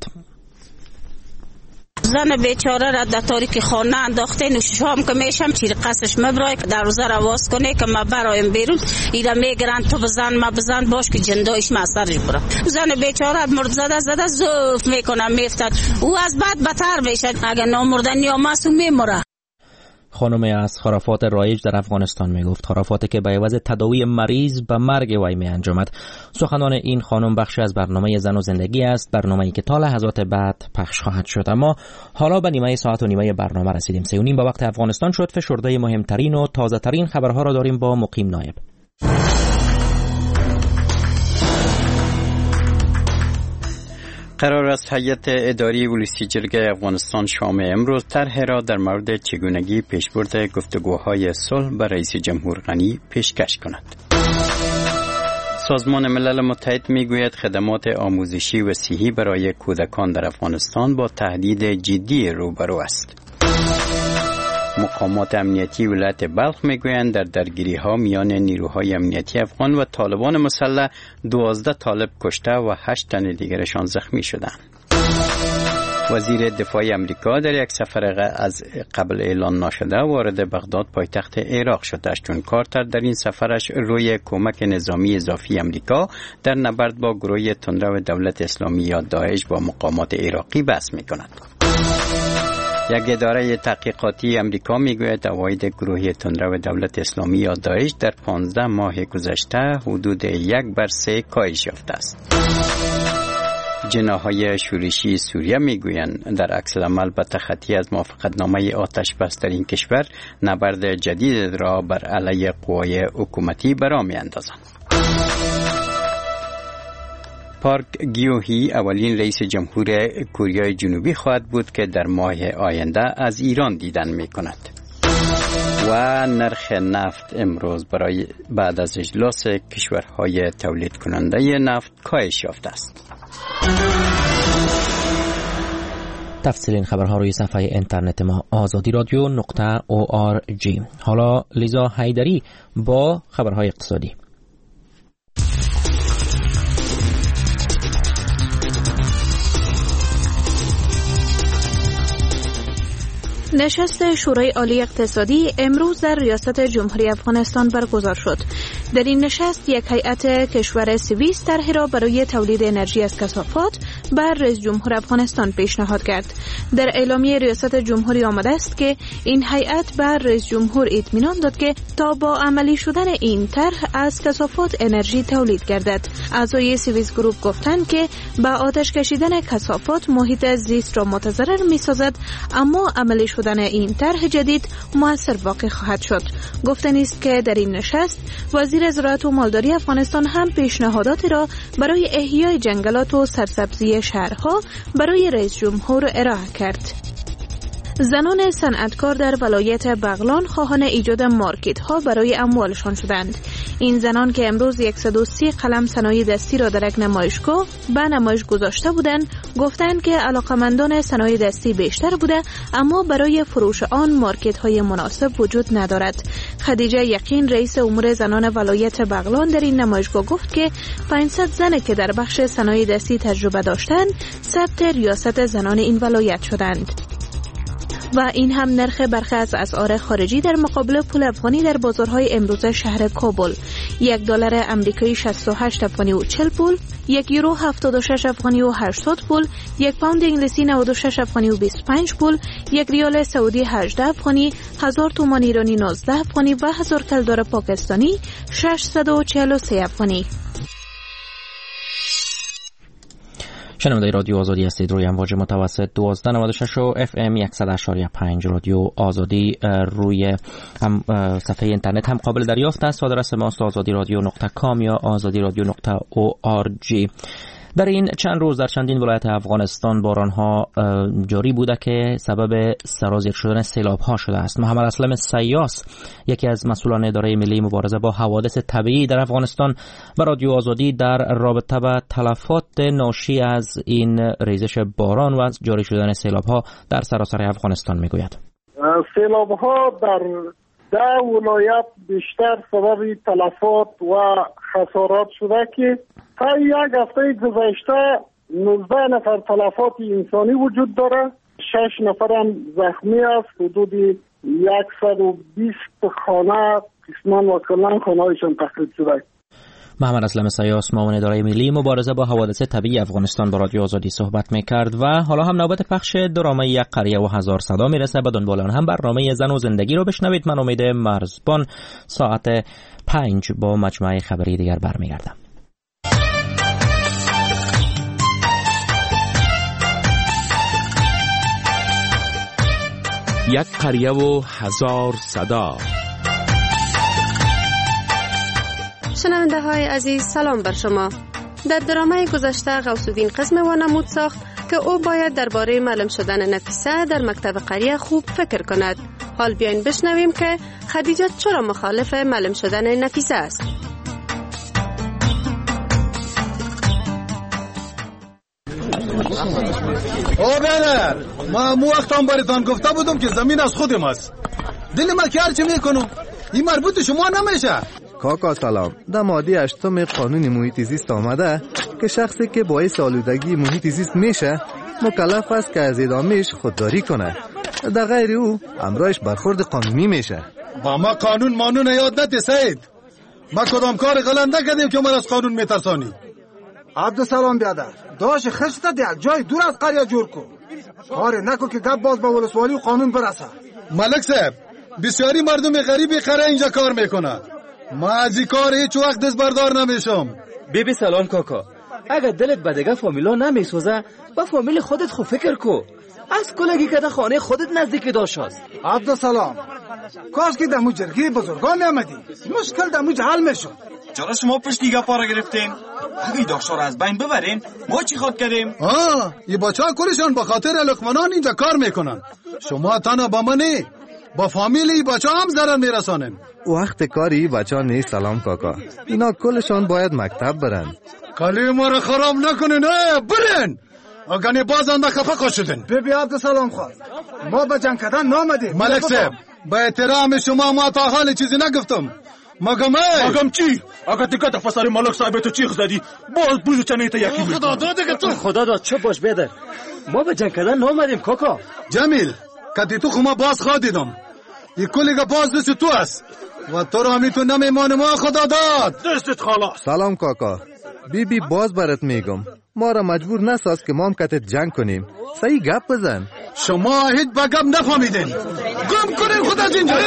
زن بیچاره را در تاریک خانه انداخته، نوششام که میشم چیر قصش مبرای که در روزه رواز کنه که ما برایم بیرون ایرا میگرن تو بزن ما بزن باش که جندایش ما سرش برم. زن بیچاره مرد زده زوف میکنم میفتد او از بعد بدتر میشد، اگر نامردن یا معصوم میمره. خانمی از خرافات رایج در افغانستان میگفت، خرافاتی که به عوض تداوی مریض به مرگ وی می انجامد. سخنان این خانم بخشی از برنامه زن و زندگی است، برنامه‌ای که تا لحظات بعد پخش خواهد شد. اما حالا به نیمه ساعت و نیمه برنامه رسیدیم. 3:30 به وقت افغانستان شد. فشرده مهمترین و تازه ترین خبرها را داریم با مقیم نایب. قرار است هیئت اداری ولسی جرگه افغانستان شام امروز طرح را در مورد چگونگی پیشبرد گفتگوهای صلح با رئیس جمهور غنی پیشکش کند. سازمان ملل متحد میگوید خدمات آموزشی و صحی برای کودکان در افغانستان با تهدید جدی روبرو است. مقامات امنیتی ولایت بلخ میگویند در درگیری‌ها میان نیروهای امنیتی افغان و طالبان مسلح 12 طالب کشته و 8 تن دیگرشان زخمی شدند. وزیر دفاع امریکا در یک سفر از قبل اعلان نشده وارد بغداد پایتخت عراق شده است، چون کارتر در این سفرش روی کمک نظامی اضافی امریکا در نبرد با گروه تندرو دولت اسلامی یا داعش با مقامات عراقی بحث می‌کند. یک اداره تحقیقاتی امریکا میگوید عواید گروه تندرو دولت اسلامی یا داعش در 15 ماه گذشته حدود 1/3 کاهش یافته است. جناح‌های شورشی سوریه میگویند در عکس العمل به تخطی از موافقتنامه آتش بس در این کشور نبرد جدید را بر علیه قوای حکومتی برا میاندازند. پارک گیوهی اولین رئیس جمهور کره جنوبی خواهد بود که در ماه آینده از ایران دیدن می کند. و نرخ نفت امروز برای بعد از اجلاس کشورهای تولید کننده نفت کاهش یافته است. تفصیل این خبرها روی صفحه اینترنت ما azadiradio.org. حالا لیزا حیدری با خبرهای اقتصادی. نشست شورای عالی اقتصادی امروز در ریاست جمهوری افغانستان برگزار شد. در این نشست یک هیئت کشور سوئیس طرحی را برای تولید انرژی از کثافات بر رئیس جمهور افغانستان پیشنهاد کرد. در اعلامیه ریاست جمهوری آمده است که این هیئت بر رئیس جمهور اطمینان داد که تا با عملی شدن این طرح از کثافات انرژی تولید گردد. اعضای سوئیس گروپ گفتند که با آتش کشیدن کثافات محیط زیست را متضرر می‌سازد، اما عملی شدن این طرح جدید مؤثر واقع خواهد شد. گفتنی است که در این نشست وزیر زراعت و مالداری افغانستان هم پیشنهاداتی را برای احیای جنگلات و سرسبزی شهرها برای رئیس جمهور ارائه کرد. زنان صنعتکار در ولایت بغلان خواهان ایجاد مارکت ها برای اموالشان شدند. این زنان که امروز 130 قلم صنایع دستی را در یک نمایشگاه به نمایش گذاشته بودند، گفتند که علاقمندان صنایع دستی بیشتر بوده، اما برای فروش آن مارکت های مناسب وجود ندارد. خدیجه یقین رئیس امور زنان ولایت بغلان در این نمایشگاه گفت که 500 زن که در بخش صنایع دستی تجربه داشتند ثبت ریاست زنان این ولایت شدند. و این هم نرخ برخی از اسعار خارجی در مقابل پول افغانی در بازارهای امروزه شهر کابل. $1 امریکایی 68 افغانی و 40 پول، €1 76 افغانی و 80 پول، یک پوند انگلیسی 96 افغانی و 25 پول، یک ریال سعودی 18 افغانی، 1000 تومان ایرانی 19 افغانی و 1000 کلدار پاکستانی 643 افغانی. شنونده رادیو آزادی هستید روی امواج متوسط 1296 و FM 100.5 رادیو آزادی. روی هم صفحه اینترنت هم قابل دریافت است. آدرس ماست azadiradyo.com یا azadiradyo.org. در این چند روز در چندین ولایت افغانستان باران‌ها جاری بوده که سبب سرازیر شدن سیلاب‌ها شده است. محمد اسلم سیاس، یکی از مسئولان اداره ملی مبارزه با حوادث طبیعی در افغانستان، به رادیو آزادی در رابطه با تلفات ناشی از این ریزش باران و جاری شدن سیلاب‌ها در سراسر افغانستان میگوید. سیلاب‌ها در 10 ولایت بیشتر سبب تلفات و خسارات شده که تا یک هفته گذشته 19 نفر تلفات انسانی وجود داره، 6 نفر هم زخمی است. حدود 120 خانه قسمان و کلان خانه‌هایشان تخریب شده. محمد اسلم سیاس، معاون اداره ملی مبارزه با حوادث طبیعی افغانستان با رادیو آزادی صحبت میکرد. و حالا هم نوبت پخش درامه یک قریه و هزار صدا میرسه. به دنبال آن هم برنامه زن و زندگی رو بشنوید. من امید مرزبان ساعت 5 با مجموعه خبری دیگر برمیگردم. یک قریه و هزار صدا. شنونده های عزیز، سلام بر شما. در درامه گذشته غوث‌الدین قسم وانمود ساخت که او باید درباره معلم شدن نفیسه در مکتب قریه خوب فکر کند. حال بیاین بشنویم که خدیجه چرا مخالف معلم شدن نفیسه است. برادر، ما وقتام براتون گفته بودم که زمین از خودم است. دل ما که هرچی میکنم این مربوط شما نمیشه. کاکا سلام. در ماده 8 قانون محیط زیست آمده که شخصی که باعث آلودگی محیط زیست میشه مکلف است که از ادامهش خودداری کنه. در غیر او امرایش برخورد قانونی میشه. با ما قانون مانون یاد نده سید. ما کدام کار غلط نکردیم که ما از قانون میترسانی. عبدالسلام بیادر، داش خشت دیل جای دور از قریه جور کن. کار نکن که گپ باز با ولسوالی و قانون برسه. ملک صاحب، بسیاری مردم غریبی قریه اینجا کار میکنه. ما از این کار هیچ وقت دست بردار نمیشم. بیبی سلام کاکا. اگر دلت به دیگه فامیلا نمیسوزه با فامیل خودت خو فکر کو. از کلگی که در خانه خودت نزدیک داشت است. عبدالسلام، کاش که دمو جرگی بزرگان میامدی مشکل دمو حل میشد. چرا شما پشت گپا را گرفتین؟ اگه داشتار از بین ببرین ما چی خود کردیم؟ این بچه ها کلشان به خاطر لقمانان اینجا کار میکنن. شما تنها با منی با فامیل ای بچه هم ضرر میرسانن. وقت کاری بچه ها نیست. سلام کاکا، اینا کلشان باید مکتب برن. کلی ما را خراب نکنین. برن اگه بازنده خفه شدن. ببی عبدالسلام خواهد ما به جنگ کردن نامدیم. ملک صاحب، با احترام شما ما تا حال چیزی نگفتم. مگم چی؟ اگه دیگه دفصل ملک صاحب تو چیخ زدی باز بوزو چنه تا یکی میکنم. خدا داده که تو خدا داد چه باش بیادر. ما به جنگ کردن نامدیم کاکا. جمیل کتی تو خما باز خواه دیدم. این کلیگه باز دست تو است و تو را همیتون نمیمانه. ما خدا داد دستت خلاص. سلام کاکا. بیبی باز برات میگم ما را مجبور نساز که ما هم کتت جنگ کنیم. صحیح گپ بزن. شما هیچ با گپ نفهمیدین. گم کنین خود از اینجا.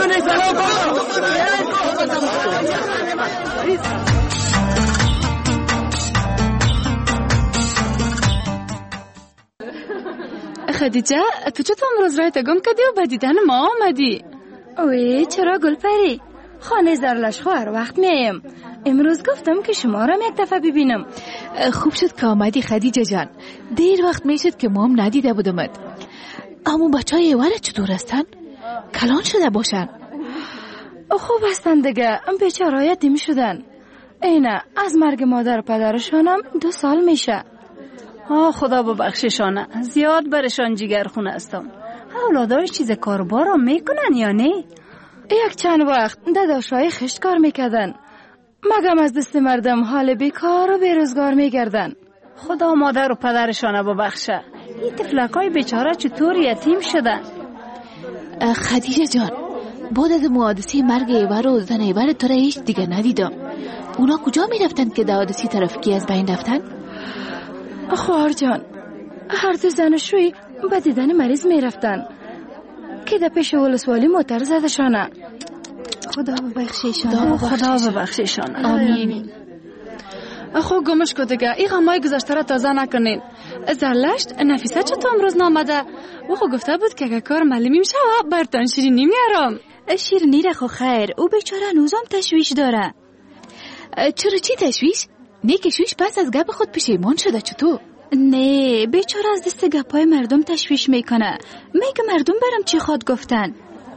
خدیجه تو چطور امروز رایت گم کردی و به دیدن ما آمدی؟ اوی چرا گلپری؟ خانه زرلش خواه وقت میایم. امروز گفتم که شما را یک دفعه ببینم. خوب شد که آمدی خدیجه جان. دیر وقت میشد که ما هم ندیده بودمت. اما بچه های ایواره چطور هستن؟ کلان شده باشن؟ خوب هستن دیگه. بیچاره یتیم شدن. اینه از مرگ مادر و پدرشانم 2 سال میشه. خدا ببخششانه. زیاد برشان جگرخون هستم. اولاداش چیز کاربار رو میکنن یا نه؟ یک چند وقت داداشای خشت کار میکردن. مگم از دست مردم حال بیکار و بیروزگار میگردن. خدا مادر و پدرشان ببخشه. این طفلکای بیچاره چطور یتیم شدن؟ خدیجه جان، بعد از حادثه مرگ ایور و زن ایور تو را هیچ دیگه ندیدم. اونا کجا می رفتن که در حادثه ترافیکی از بین رفتن؟ خواهر جان، هر دو زن و شوی به دیدن مریض می رفتن که در پیش ولسوالی موتر زدشانه. خدا ببخشیشان. آمین. خب گمش کو دیگه، این غمای گذشته را تازه نکنین. زرلشت نفیسه چطور امروز نامده؟ او خو گفته بود که اگه کار معلومی میشه برتان شیرینی میارم. شیرینی را خو خیر، او بیچاره نوزم تشویش داره. چرا چی تشویش؟ نه که شویش پس از گپ خود پشیمان شده چطور؟ نه، بیچاره از دست گپای مردم تشویش میکنه. میگه مردم برم چی خود گفتن.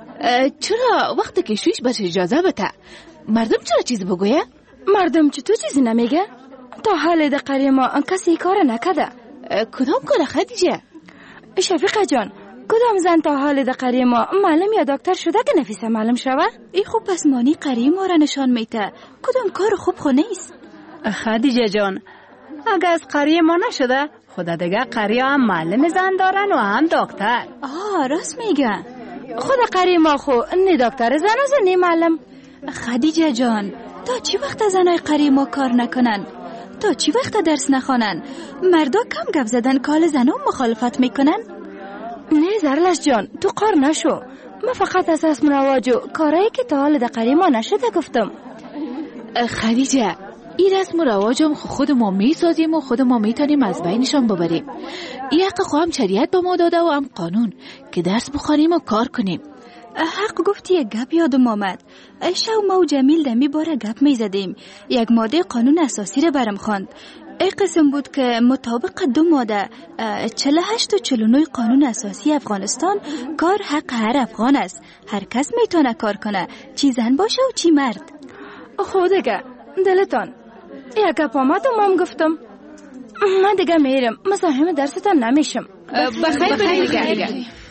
چرا وقتی که شویش بهش اجازه بده مردم چرا چیز بگویه؟ مردم چطور چیزی نمیگه؟ تا حال در قریه ما کسی کار نکده. کدام کار خدیجه؟ شفیقه جان، کدام زن تا حال در قریه ما معلم یا دکتر شده که نفیسه معلم شوه؟ ای خوب پس مانی قریه ما را نشان میته. کدام کار خوب خو نیست. خدیجه جان، اگه از قریه ما نشده خدا دیگه قریه هم معلم زن دارن و هم دکتر. راست میگه. خود قریه ما خو نه دکتر زن و نه معلم. خدیجه جان، تا چی وقت زنای قریه ما کار نکنن؟ تا چی وقت درس نخوانن؟ مردا کم گپ زدن کال زنا مخالفت میکنن؟ نه زرلش جان، تو قار نشو. من فقط اساس رواج و کارایی که تا حال در قریه ما نشده گفتم. خدیجه، این رسم و رواجم خود ما میسازیم و خود ما میتونیم از بینشان ببریم. این حق خواهم شریعت به ما داده و هم قانون که درس بخوانیم و کار کنیم. حق گفتی، گپ یادم آمد. شو ما و جمیل دمی باره گپ میزدیم. یک ماده قانون اساسی را برم خواند. ای قسم بود که مطابق 2 ماده 48 و 49 قانون اساسی افغانستان کار حق هر افغان است. هر کس میتونه کار کنه، چی زن باشه و چی مرد. خودگه دلتان یک گپ آمد و مام گفتم من دیگه میرم، مزاحم درستان نمیشم. بخیر دیگه.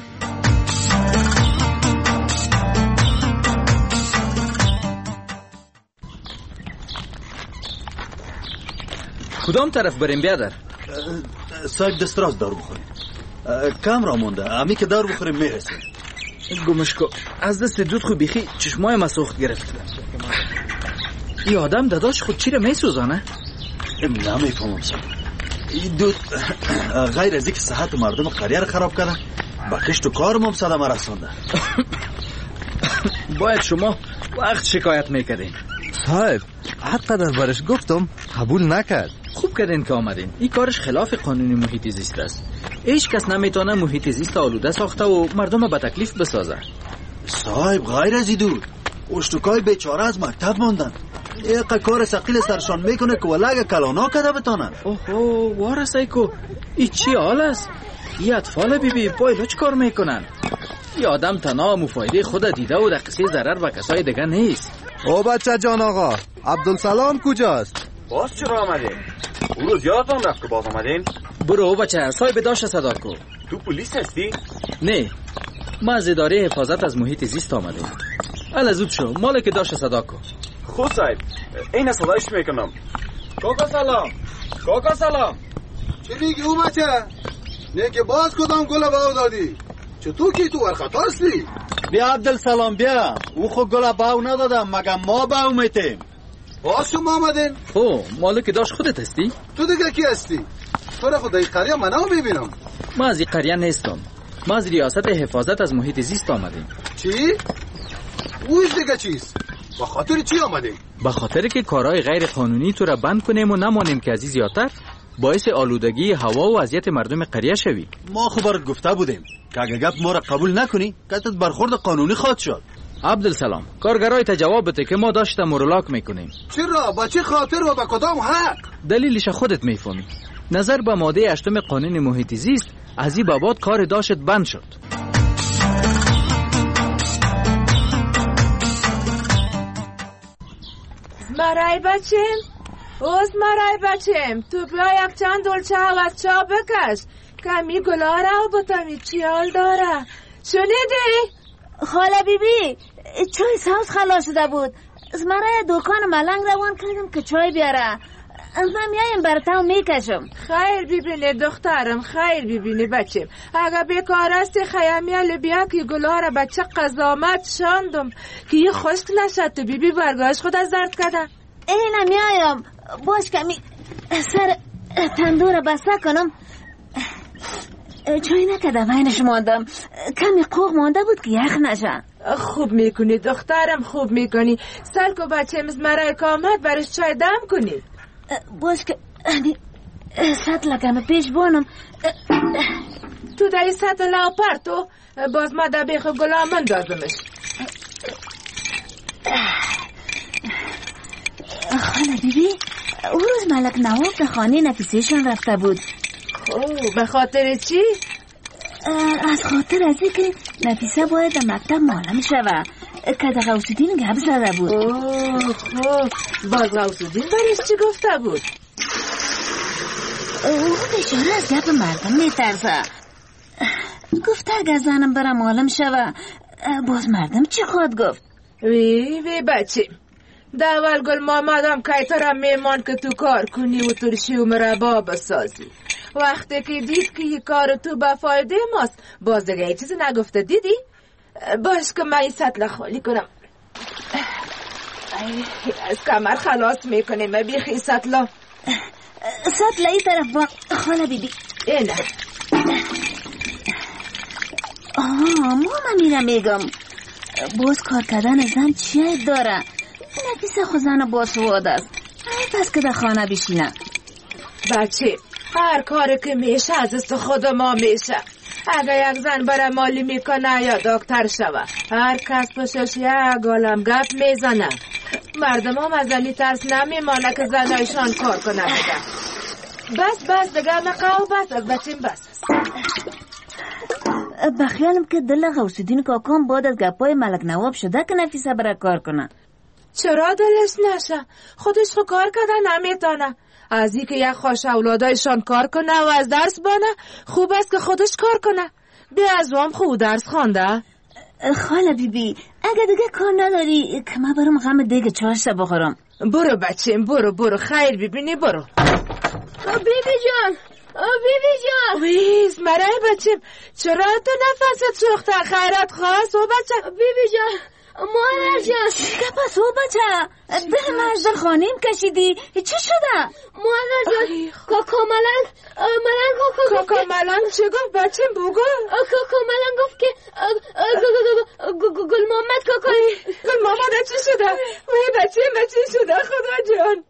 کدام طرف بریم بیادر؟ صاحب دستراز دار بخوریم. کم را مونده، امی که دار بخوریم میرسیم. گمشکو، از دست دود خو بیخی چشمای مسوخ گرفت. این آدم داداش خود چی را میسوزانه؟ نمیفهمم صاحب. این دود غیر از اینکه صحت مردم قریه را خراب کرده، با کشت و کارم هم صدمه رسانده. باید شما وقت شکایت میکردین. صاحب، هر قدر برش گفتم قبول نکرد. خوب کردین که آمدین. این کارش خلاف قانون محیط زیست است. هیچ کس نمیتونه محیط زیست آلوده ساخته و مردم به تکلیف بسازه. صاحب غیر از این دود اشتکای بیچاره از مکتب ماندن. یک کار ثقیل سرشان میکنه که ولگ کلانا کده بتانن. اوه وارسای کو، این چی حال است؟ این اطفال بیبی پایلو چی کار میکنن؟ این آدم تنها مفایده خود دیده و در قصه ضرر به کسای دیگه نیست. او بچه جان آقا، عبدالسلام کجاست؟ باز چرا آمدین؟ اون روز یادتان رفت که باز آمدین؟ برو او بچه، صاحب داشت صدا کو. تو پلیس هستی؟ نه، ما از اداره حفاظت از محیط زیست آمدیم. الا زود شو، مالک داشت صدا کو. خود صاحب، این صدایش میکنم. کاکا سلام. چی میگی او بچه؟ نه که باز کدام گل باو دادی؟ چطور که تو ورخطا هستی؟ بیا عبدالسلام بیا، او خود گل باو ندادم مگه ما باو میتیم. باز شما آمدین؟ مالک داشت خودت هستی؟ تو دیگه کی هستی؟ تو را خود این قریه منو ببینم. ما از این قریه نیستم، ما از ریاست حفاظت از محیط زیست آمدیم. چی؟ اویش دیگه چیست؟ با خاطر چی آمدیم؟ با خاطر که کارهای غیر قانونی تو را بند کنیم و نمانیم که از این زیادتر باعث آلودگی هوا و اذیت مردم قریه شوی. ما خبرت گفته بودیم که اگه گپ ما را قبول نکنی کتت برخورد قانونی خواهد شد. عبدالسلام، کارگرای تا جواب بده که ما داشتم مورولاک میکنیم. چرا؟ با چه خاطر و با کدام حق؟ دلیلش خودت میفهمی. نظر به ماده 8 قانون محیط زیست از این بابات کار داشت بند شد. مرای بچم تو بیا یک چند دلچه از چا بکش کمی گلا را بتمی چیال داره. شنیدی؟ خاله بیبی چای سبز خلاص شده بود. از مرای دکان ملنگ روان کردم که چای بیاره. من میایم براتو میکشم. خیر ببینی دخترم، خیر ببینی بچم. اگه بیکار هستی خیامیال بیا که گلا را بچه قضامت شاندم که یه خشک نشد تو بیبی برگاش خود از درد کردن. اینم میایم باش کمی سر تندور بسته کنم. چای نکده وینش ماندم، کمی قوق مانده بود که یخ نشه. خوب میکنی دخترم، خوب میکنی. سر کو بچه مز مرای کامت برش چای دم کنی. باش که سطل کمی پیش بانم. تو دایی سطل پر تو باز ما دا بیخو گلا من دازمش. خاله بیبی او روز ملک نواب به خانه نفیسیشان رفته بود. به خاطر چی؟ از خاطر ازی که نفیسه باید در مکتب معلم شوه که در غوثالدین گپ زده بود. باز غوثالدین برش چی گفته بود؟ او بیچاره از گپ مردم میترسه. گفته اگر زنم برم معلم شوه باز مردم چی خواهد گفت؟ وی بچه داول گل مامادم که تو را میمان که تو کار کنی و ترشی و مربا بسازی. وقتی که دید که یه کار تو با فایده ماست باز دیگه یه چیزی نگفته دیدی؟ باش که من این سطل خالی کنم. از کمر خلاص میکنه من بیخی سطلا. سطل ای طرف با خاله بیبی. اینه ماما میرم میگم باز کار کردن زن چیه داره؟ نفیسه خود زن باسواد است. پس که در خانه بشینه. بچه هر کاری که میشه از است خود ما میشه. اگه یک زن برای مالی میکنه یا دکتر شوه هر کس پشش یک عالم گپ میزنه. مردم هم از زنی ترس نمیمانه که زنایشان کار کنه بده. بس دیگه نقاو بس از بچیم بس است. بخیالم که دل غوثالدین کاکام بعد از گپای ملک نواب شده که نفیسه برای کار کنه. چرا دلش نشه؟ خودش خو کار کردن نمیتونه. از این که یک خوش اولادایشان کار کنه و از درس بانه خوب است که خودش کار کنه. بیا از وام خود درس خوانده. خاله بیبی اگه دیگه کار نداری که من برم غم دیگه چاشته بخورم. برو بچیم برو خیر ببینی برو. بیبی جان ویز مرای بچیم چرا تو نفست سوخته؟ خیرت خواست و بچه. بیبی جان مادر جان که پس او بچه به مجدل خانیم کشیدی چی شده؟ مادر جان کاکا ملنگ چه گفت بچه بگو؟ کاکا ملنگ گفت که گل محمد گل محمد چی شده؟ وی بچه چی شده خدا جان؟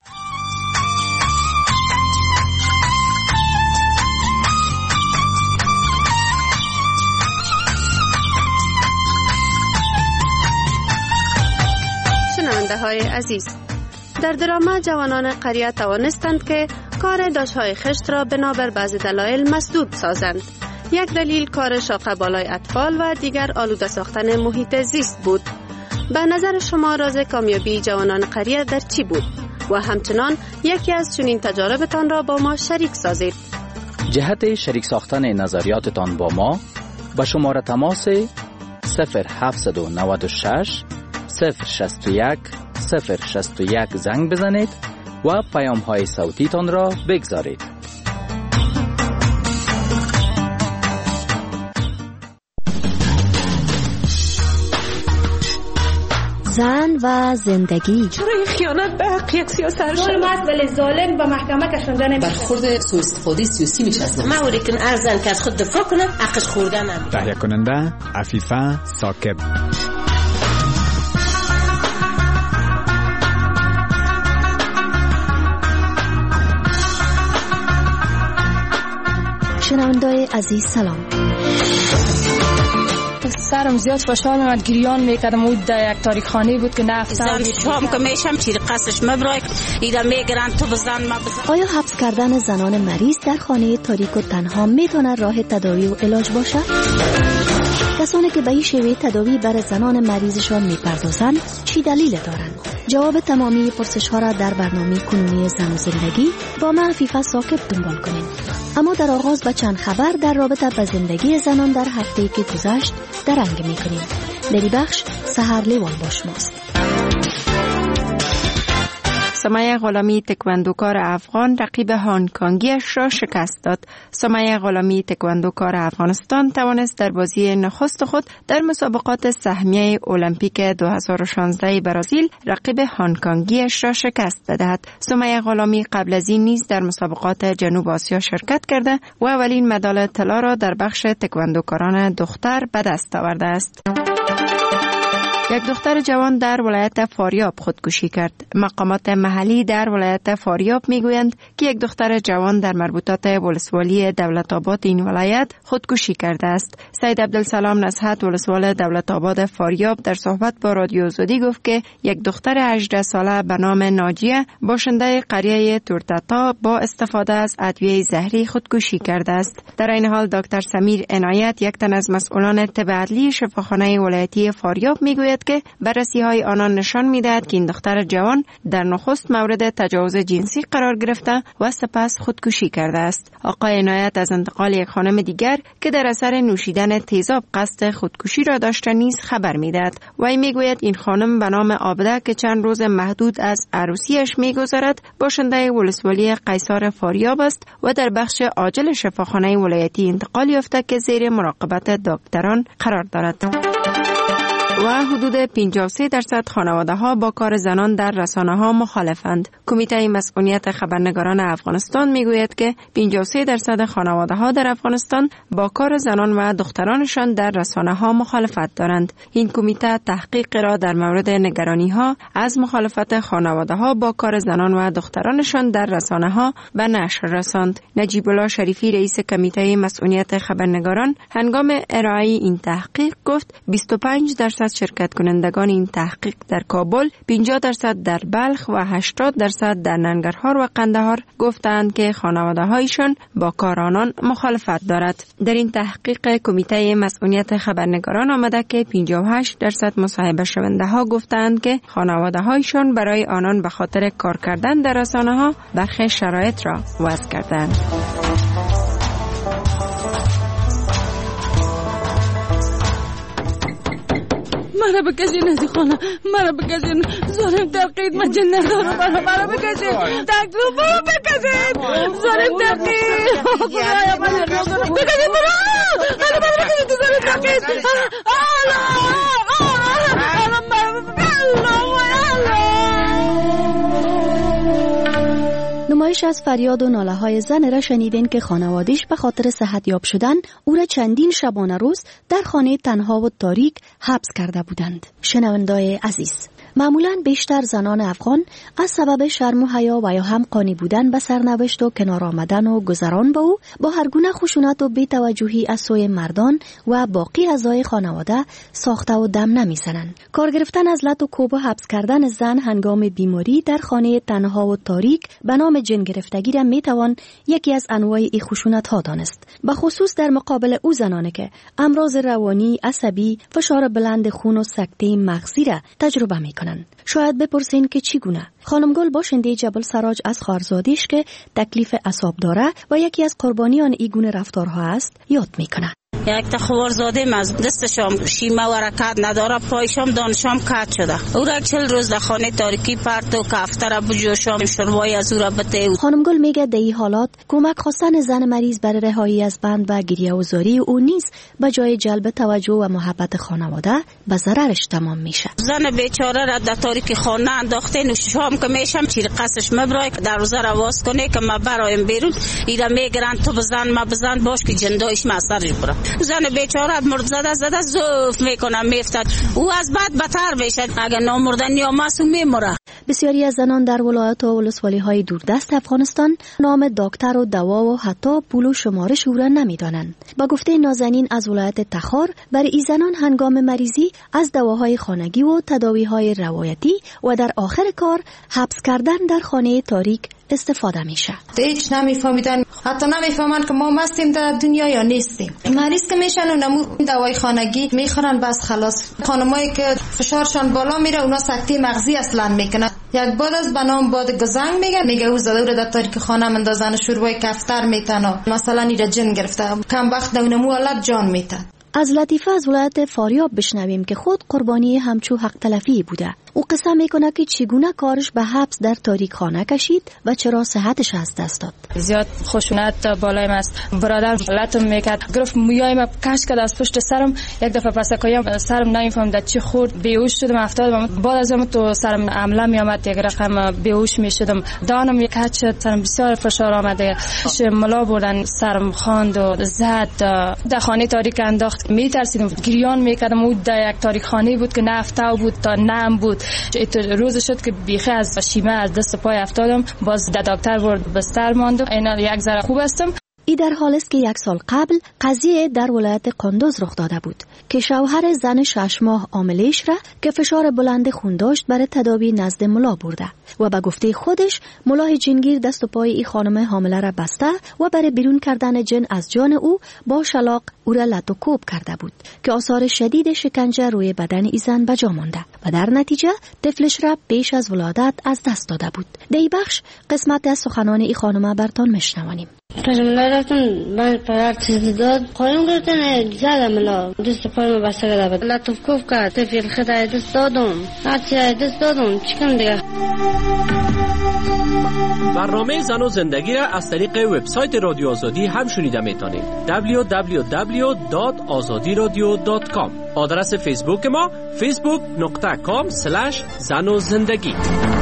شنونده های عزیز، در درام جوانان قریه توانستند که کار داشتهای خشت را بنابر بعض دلایل مسدود سازند. یک دلیل کار شاخه بالای اطفال و دیگر آلوده ساختن محیط زیست بود. به نظر شما راز کامیابی جوانان قریه در چی بود؟ و همچنان یکی از چنین تجاربتان را با ما شریک سازید. جهت شریک ساختن نظریاتتان با ما به شماره تماس 0796 061 061 زنگ بزنید و پیام های صوتی تان را بگذارید. زن و زندگی. چرا این خیانت به حق یک سیاست ظلم است ولی ظالم به محکمه کشانده نمیشه. برخورد سوء استفاده سیاسی میشه از ما ولی کن ارزن که از خود دفاع کنه حقش خورده نمیشه. تهیه کننده عفیفه ثاقب. شنونده‌های عزیز سلام. سرم زیاد فشار اومد، گریان میکردم. اون در یک تاریخخانه بود که نفت شام که میشم چیز قصش مبرای ایده میگرن تو بزن ما بزن. آیا حبس کردن زنان مریض در خانه تاریک و تنها میتونه راه تداوی و علاج باشه؟ کسانی که به این شیوه تداوی برای زنان مریضشان میپردازند چی دلیل دارند؟ جواب تمامی پرسش ها را در برنامه کنونی زن و زندگی با من عفیفه ثاقب دنبال کنید. اما در آغاز با چند خبر در رابطه با زندگی زنان در هفته‌ای که گذشت درنگ میکنیم. در این بخش سحر لیوان با شماست. سمیه غلامی تکواندوکار افغان رقیب هانگکانگیش را شکست داد. سمیه غلامی تکواندوکار افغانستان توانست در بازی نخست خود در مسابقات سهمیه المپیک 2016 برزیل رقیب هانگکانگیش را شکست دهد. سمیه غلامی قبل از این نیز در مسابقات جنوب آسیا شرکت کرده و اولین مدال طلا را در بخش تکواندوکاران دختر به دست آورده است. یک دختر جوان در ولایت فاریاب خودکشی کرد. مقامات محلی در ولایت فاریاب میگویند که یک دختر جوان در مربوطات ولسوالی دولت آباد این ولایت خودکشی کرده است. سید عبدالسلام نصحت ولسوال دولت آباد فاریاب در صحبت با رادیو آزادی گفت که یک دختر 18 ساله به نام ناجیه باشنده قریه تورتتا با استفاده از ادویه زهری خودکشی کرده است. در این حال دکتر سمیر عنایت یک تن از مسئولان طب عدلی شفاخانه ولایتی فاریاب میگوید که بررسی‌های آنان نشان می‌دهد که این دختر جوان در نخست مورد تجاوز جنسی قرار گرفته و سپس خودکشی کرده است. آقای عنایت از انتقال یک خانم دیگر که در اثر نوشیدن تیزاب قصد خودکشی را داشته نیز خبر می‌دهد. وی میگوید این خانم به نام عابده که چند روز محدود از عروسیش می‌گذرد باشنده ولسوالی قیصر فاریاب است و در بخش عاجل شفاخانه ولایتی انتقال یافته که زیر مراقبت دکتران قرار دارد. و حدود 53% خانواده‌ها با کار زنان در رسانه‌ها مخالفند. کمیته مسئولیت خبرنگاران افغانستان میگوید که 53% خانواده‌ها در افغانستان با کار زنان و دخترانشان در رسانه‌ها مخالفت دارند. این کمیته تحقیق را در مورد نگرانی‌ها از مخالفت خانواده‌ها با کار زنان و دخترانشان در رسانه‌ها به نشر رساند. نجیب الله شریفی رئیس کمیته مسئولیت خبرنگاران هنگام ارائه این تحقیق گفت 25% شرکت کنندگان این تحقیق در کابل، 50% در بلخ و 80% در ننگرهار و قندهار گفتند که خانواده‌هایشان با کار آنان مخالفت دارد. در این تحقیق کمیته مسئولیت خبرنگاران آمده که 58% مصاحبه شونده ها گفتند که خانواده‌هایشان برای آنان به خاطر کار کردن در رسانه‌ها برخی شرایط را وضع کردند. مرا بکشین از خانه، مرا بکشین، ظالم تقید من جن ندارم، مرا بکشین، دکتر مرا بکشین، ظالم تقید خدایا من ندارم، بکشین مرا بکشین تو ظالم تقید. نمایش از فریاد و ناله های زن را شنیدین که خانواده‌اش به خاطر صحت یاب شدن او را چندین شبانه روز در خانه تنها و تاریک حبس کرده بودند. شنوندای عزیز، معمولاً بیشتر زنان افغان از سبب شرم و حیا و یا هم قانی بودن به سرنوشت و کنار آمدن و گذران با او با هر گونه خشونت و بی‌توجهی از سوی مردان و باقی اعضای خانواده ساخته و دم نمی‌زنند. کار گرفتن از لط و کوب و حبس کردن زن هنگام بیماری در خانه تنها و تاریک به نام جن گرفتگی را میتوان یکی از انواع این خشونت ها دانست. به خصوص در مقابل او زنانه که امراض روانی، عصبی، فشار بلند خون و سکته مغزی را تجربه میکنند. شاید بپرسین که چگونه؟ خانم گل باشنده جبل سراج از خارزادیش که تکلیف اعصاب داره و یکی از قربانیان این گونه رفتارها است یاد میکنه. یک تخوارزاده از دستشام شیمه و رکت نداره، پایشام دانشام کات شده. او را 40 روز در خانه تاریکی پرت و کفتر را بجوشام شروعی از او را بته. خانم گل میگه در این حالات کمک خواستن زن مریض برای رهایی از بند و گریه و زاری او نیز به جای جلب توجه و محبت خانواده به ضررش تمام میشه. زن بیچاره را در تاریکی خانه انداخته و شام که میشم چیر قصش مبرای در روزه را واس کنه که ما برایم بیرون ایرا میگرن تو بزن ما بزن باش که جندایش مسرش بره. زن بیچاره مرد زده زوف میکنه میفتد او از بعد بدتر میشه، اگر نامردن یا معصوم میمره. بسیاری از زنان در ولایات و ولسوالی های دوردست افغانستان نام دکتر و دوا و حتی پول و شمارش او را نمیدانند. با گفته نازنین از ولایت تخار، برای این زنان هنگام مریضی از دواهای خانگی و تداوی‌های روایتی و در آخر کار حبس کردن در خانه تاریک استفاده میشه. هیچ نمیفهمیدن، حتی نمیفهمن که ما مستیم در دنیا یا نیستیم. مریض که میشن و نمو دوای خانگی میخورن بس خلاص. خانمایی که فشارشان بالا میره اونا سکته مغزی اصلا میکنن. یک باد از بنام باد گزنگ میگه او زده رو در تاریک خانه مندازن، شروع کفتر میتن، مثلا ایره جن گرفته، کم وقت دونمو حالت جان میتن. از لطیفه از ولایت فاریاب بشنویم که خود قربانی همچو حق تلفی بوده. او قصه میکنه که چگونه کارش به حبس در تاریکخانه کشید و چرا صحتش از دست داد. زیاد خشونت بالایم است. برادرم لطم میکرد، گرفت مویایم کش کرد از پشت سرم. یک دفعه پسکایم سرم نمیفهمیدم چی خورد، بیهوش شدم افتادم. بعد از اون تو سرم عمله میامد، یک رقم بیهوش میشدم. دانم یک کج شد، سرم بسیار فشار آمده. ملا بردن سرم خواند و زد. در خانه تاریک انداخت. میترسیدم، گریان میکردم. او در یک تاریکخانه بود که نه افتاو بود تا نم بود. روز شد که بیخی از شیمه از دست پای افتادم. باز دکتر برد بستر ماندم. اینا یک ذره خوب هستم. ای در حال است که 1 سال قبل قضیه در ولایت قندوز رخ داده بود که شوهر زن 6 ماه عاملیش را که فشار بلند خون داشت برای تداوی نزد ملا برده و به گفته خودش ملاه جنگیر دست و پای ای خانم حامله را بسته و برای بیرون کردن جن از جان او با شلاق او را لط و کوب کرده بود که آثار شدید شکنجه روی بدن ای زن به جا مانده و در نتیجه طفلش را پیش از ولادت از دست داده بود. در این بخش قسمت از سخنان ای خانم برتان میشنوانیم. رفتم من پدر چیز داد خواهیم گرفتن زدم ملا دست پای ما بسته کرده بود لطف کوف کرد تفیل خدای دست دادم هرچی دست دادم چکم دیگه. برنامه زن و زندگی را از طریق وبسایت رادیو آزادی هم شنیده میتونید. www.azadiradio.com. آدرس فیسبوک ما facebook.com/zanozindagi.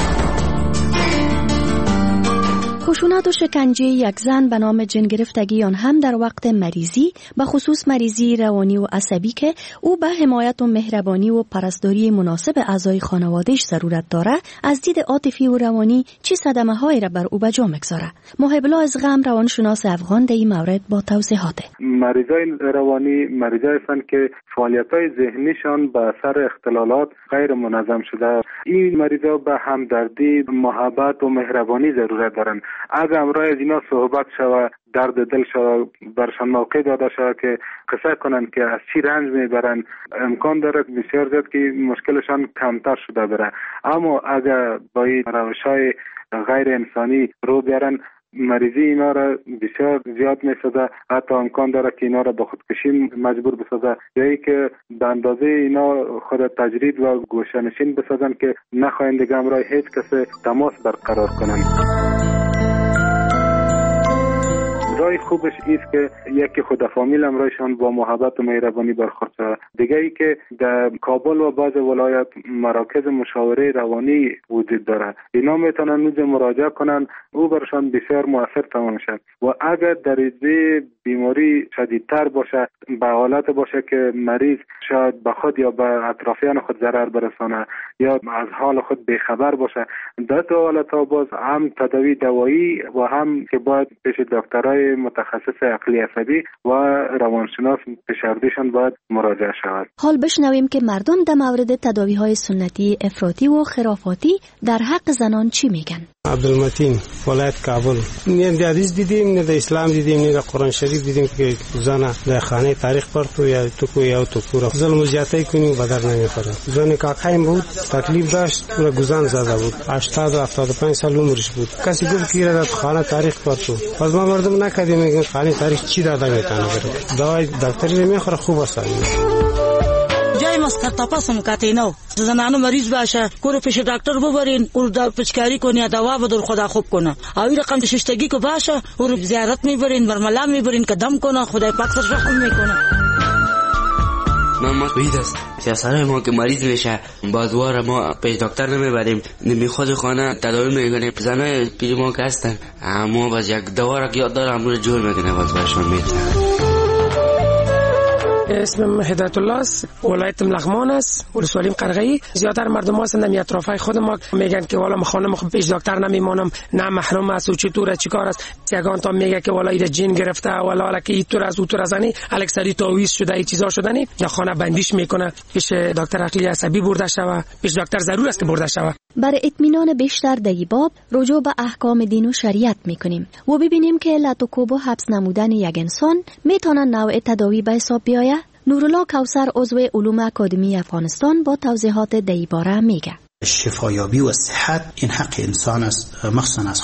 خشونت و شکنجه یک زن به نام جن گرفتگی آن هم در وقت مریضی، به خصوص مریضی روانی و عصبی که او به حمایت و مهربانی و پرستاری مناسب اعضای خانواده‌اش ضرورت داره، از دید عاطفی و روانی چه صدمه‌هایی را بر او به جا می‌گذاره. محب الله از غم روانشناس افغان در این مورد با توضیحات. مریضای روانی مریضایی هستند که فعالیت‌های ذهنیشان به اثر اختلالات غیر منظم شده. این مریضا به همدردی، محبت و مهربانی ضرورت دارند. اگر امروز از اینا صحبت شود، درد دل شود، برشان موقع داده شود که قصه کنند که از چی رنج میبرند، امکان داره بسیار زیاد که مشکلشان کمتر شده بره. اما اگر با این روش‌های غیر انسانی رو بیارن، مریضی اینا را بسیار زیاد میسازه، حتی امکان داره که اینا را به خودکشی مجبور بسازه یا ای که به اندازه اینا خود تجرید و گوشه‌نشین بسازن که نخواهند دیگه همراه هیچ کس تماس برقرار کنند. رای خوبش ایست که یکی خود فامیل امرایشان با محبت و مهربانی برخورد شود. دیگه ای که در کابل و بعض ولایت مراکز مشاوره روانی وجود داره، اینا میتونن اونجا مراجعه کنن، او برشان بسیار موثر تمام شد. و اگر درجه بیماری شدیدتر باشه، به حالت باشه که مریض شاید به خود یا به اطرافیان خود ضرر برسانه یا از حال خود بیخبر باشه، در دو حالت‌ها باز هم تداوی دوایی و هم که باید پیش دکترای متخصص عقلی عصبی و روانشناس پیشاردیشان باید مراجعه شود. حال بشنویم که مردم در مورد تداوی‌های سنتی افراطی و خرافاتی در حق زنان چی میگن. عبدالمتین، ولایت کابل. نه در حدیث دیدیم، نه در اسلام دیدیم، نه در قرآن شریف دیدیم که زن در خانه تاریخ پرتو یا تو یا تو پورا ظلم و زیاتی کنی و در نمیخوره. زن کاکایم بود، تکلیف داشت و گزان زده بود. 80 و 75 سال عمرش بود. کسی گفت که در خانه تاریخ پرتو. باز ما مردم نکردیم میگن خانه تاریخ چی داده میتونه بره. دوای دکتری نمیخوره، خوب است. جای مسکر تپاسم کاتینو زنانو مریض باشه کور پیش دکتر ببرین او دا پچکاری کنه دوا بدر خدا خوب کنه او رقم ششتگی کو باشه او زیارت میبرین برملا میبرین قدم کنه خدای پاک سر رحم میکنه. ما بید است سیاسره ما که مریض میشه بازوار ما پیش دکتر نمیبریم، نمیخواد خانه تداوی میکنه. زنای پیش ما که هستن اما باز یک دوا را یاد دارم رو جور میکنه باز برشون میتونه. اسمم هدایت الله است، ولایت لغمان است، ولسوالیم قرغی. زیاتر مردم هستند در اطرافای خود ما میگن که والا ما خانم پیش دکتر نمیمونم، نه محروم است و چطوره چیکار است. یگان تا میگه که والا ایده جین گرفته والا که اینطور از اونطور ازنی الکسری تعویض شده این چیزا شدنی یا خانه بندیش میکنه پیش دکتر عقلی عصبی برده شوه، پیش دکتر ضرور است که برده شوه. برای اطمینان بیشتر در این باب رجوع به احکام دین و شریعت میکنیم و ببینیم که لط و کوب و حبس نمودن یک انسان میتونه نوع تداوی به حساب بیاید. نورالله کوثر عضو علوم اکادمی افغانستان با توضیحات در این باره میگه. شفایابی و صحت این حق انسان است، مخصوصا از خانم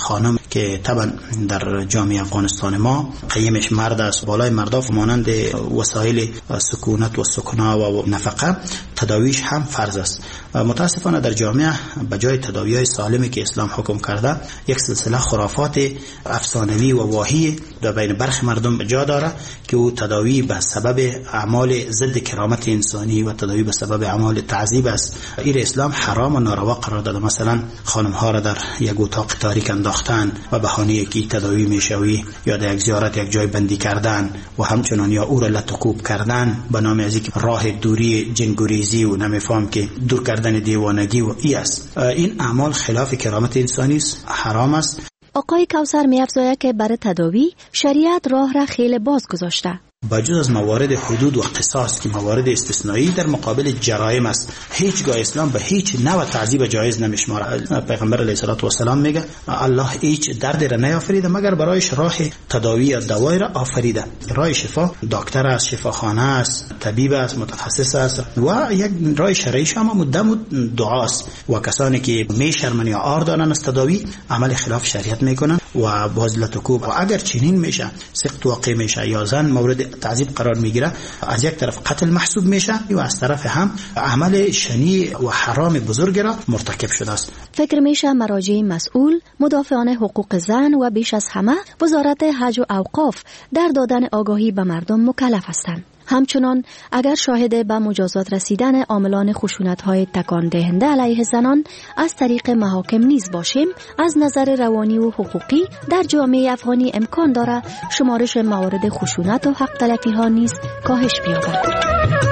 که طبعا در جامعه افغانستان ما قیمش مرد است. بالای مردا مانند وسایل سکونت و سکنا و نفقه تداویش هم فرض است. متاسفانه در جامعه بجای تداوی‌های سالمی که اسلام حکم کرده یک سلسله خرافات افسانوی و واهی در بین برخی مردم جا داره که او تداوی به سبب اعمال ضد کرامت انسانی و تداوی به سبب اعمال تعذیب است. این اسلام حرام و ناروا قرار داده. مثلا خانم ها را در یک اتاق تاریک انداختن و بهانه که تداوی میشوی یا در یک زیارت یک جای بندی کردن و همچنان یا او را لطکوب کردن به نام از یک راه دوری جنگوریزی و نمیفهم که دور کردن دیوانگی و ای است. این اعمال خلاف کرامت انسانی است، حرام است. آقای کوثر می‌افزاید که برای تداوی شریعت راه را خیلی باز گذاشته. بجز از موارد حدود و قصاص که موارد استثنایی در مقابل جرایم است، هیچگاه اسلام به هیچ نوع تعذیب جایز نمیشماره. پیغمبر علیه الصلاه و السلام میگه الله هیچ دردی را نیافریده مگر برایش راه تداوی یا دوایی را آفریده. راه شفا دکتر است، شفاخانه است، طبیب است، متخصص است و یک راه شرعی هم مدام دعاست. و کسانی که میشرمن یا آر دارن از تداوی عمل خلاف شریعت میکنن و باز لطکوب و اگر چنین میشه سقط واقع میشه یا زن مورد تعذیب قرار میگیره، از یک طرف قتل محسوب میشه و از طرف هم عمل شنی و حرام بزرگ را مرتکب شده است. فکر میشه مراجع مسئول، مدافعان حقوق زن و بیش از همه وزارت حج و اوقاف در دادن آگاهی به مردم مکلف هستند. همچنان اگر شاهد به مجازات رسیدن عاملان خشونت‌های تکان دهنده علیه زنان از طریق محاکم نیز باشیم، از نظر روانی و حقوقی در جامعه افغانی امکان دارد شمارش موارد خشونت و حق تلفی‌ها نیز کاهش بیابد.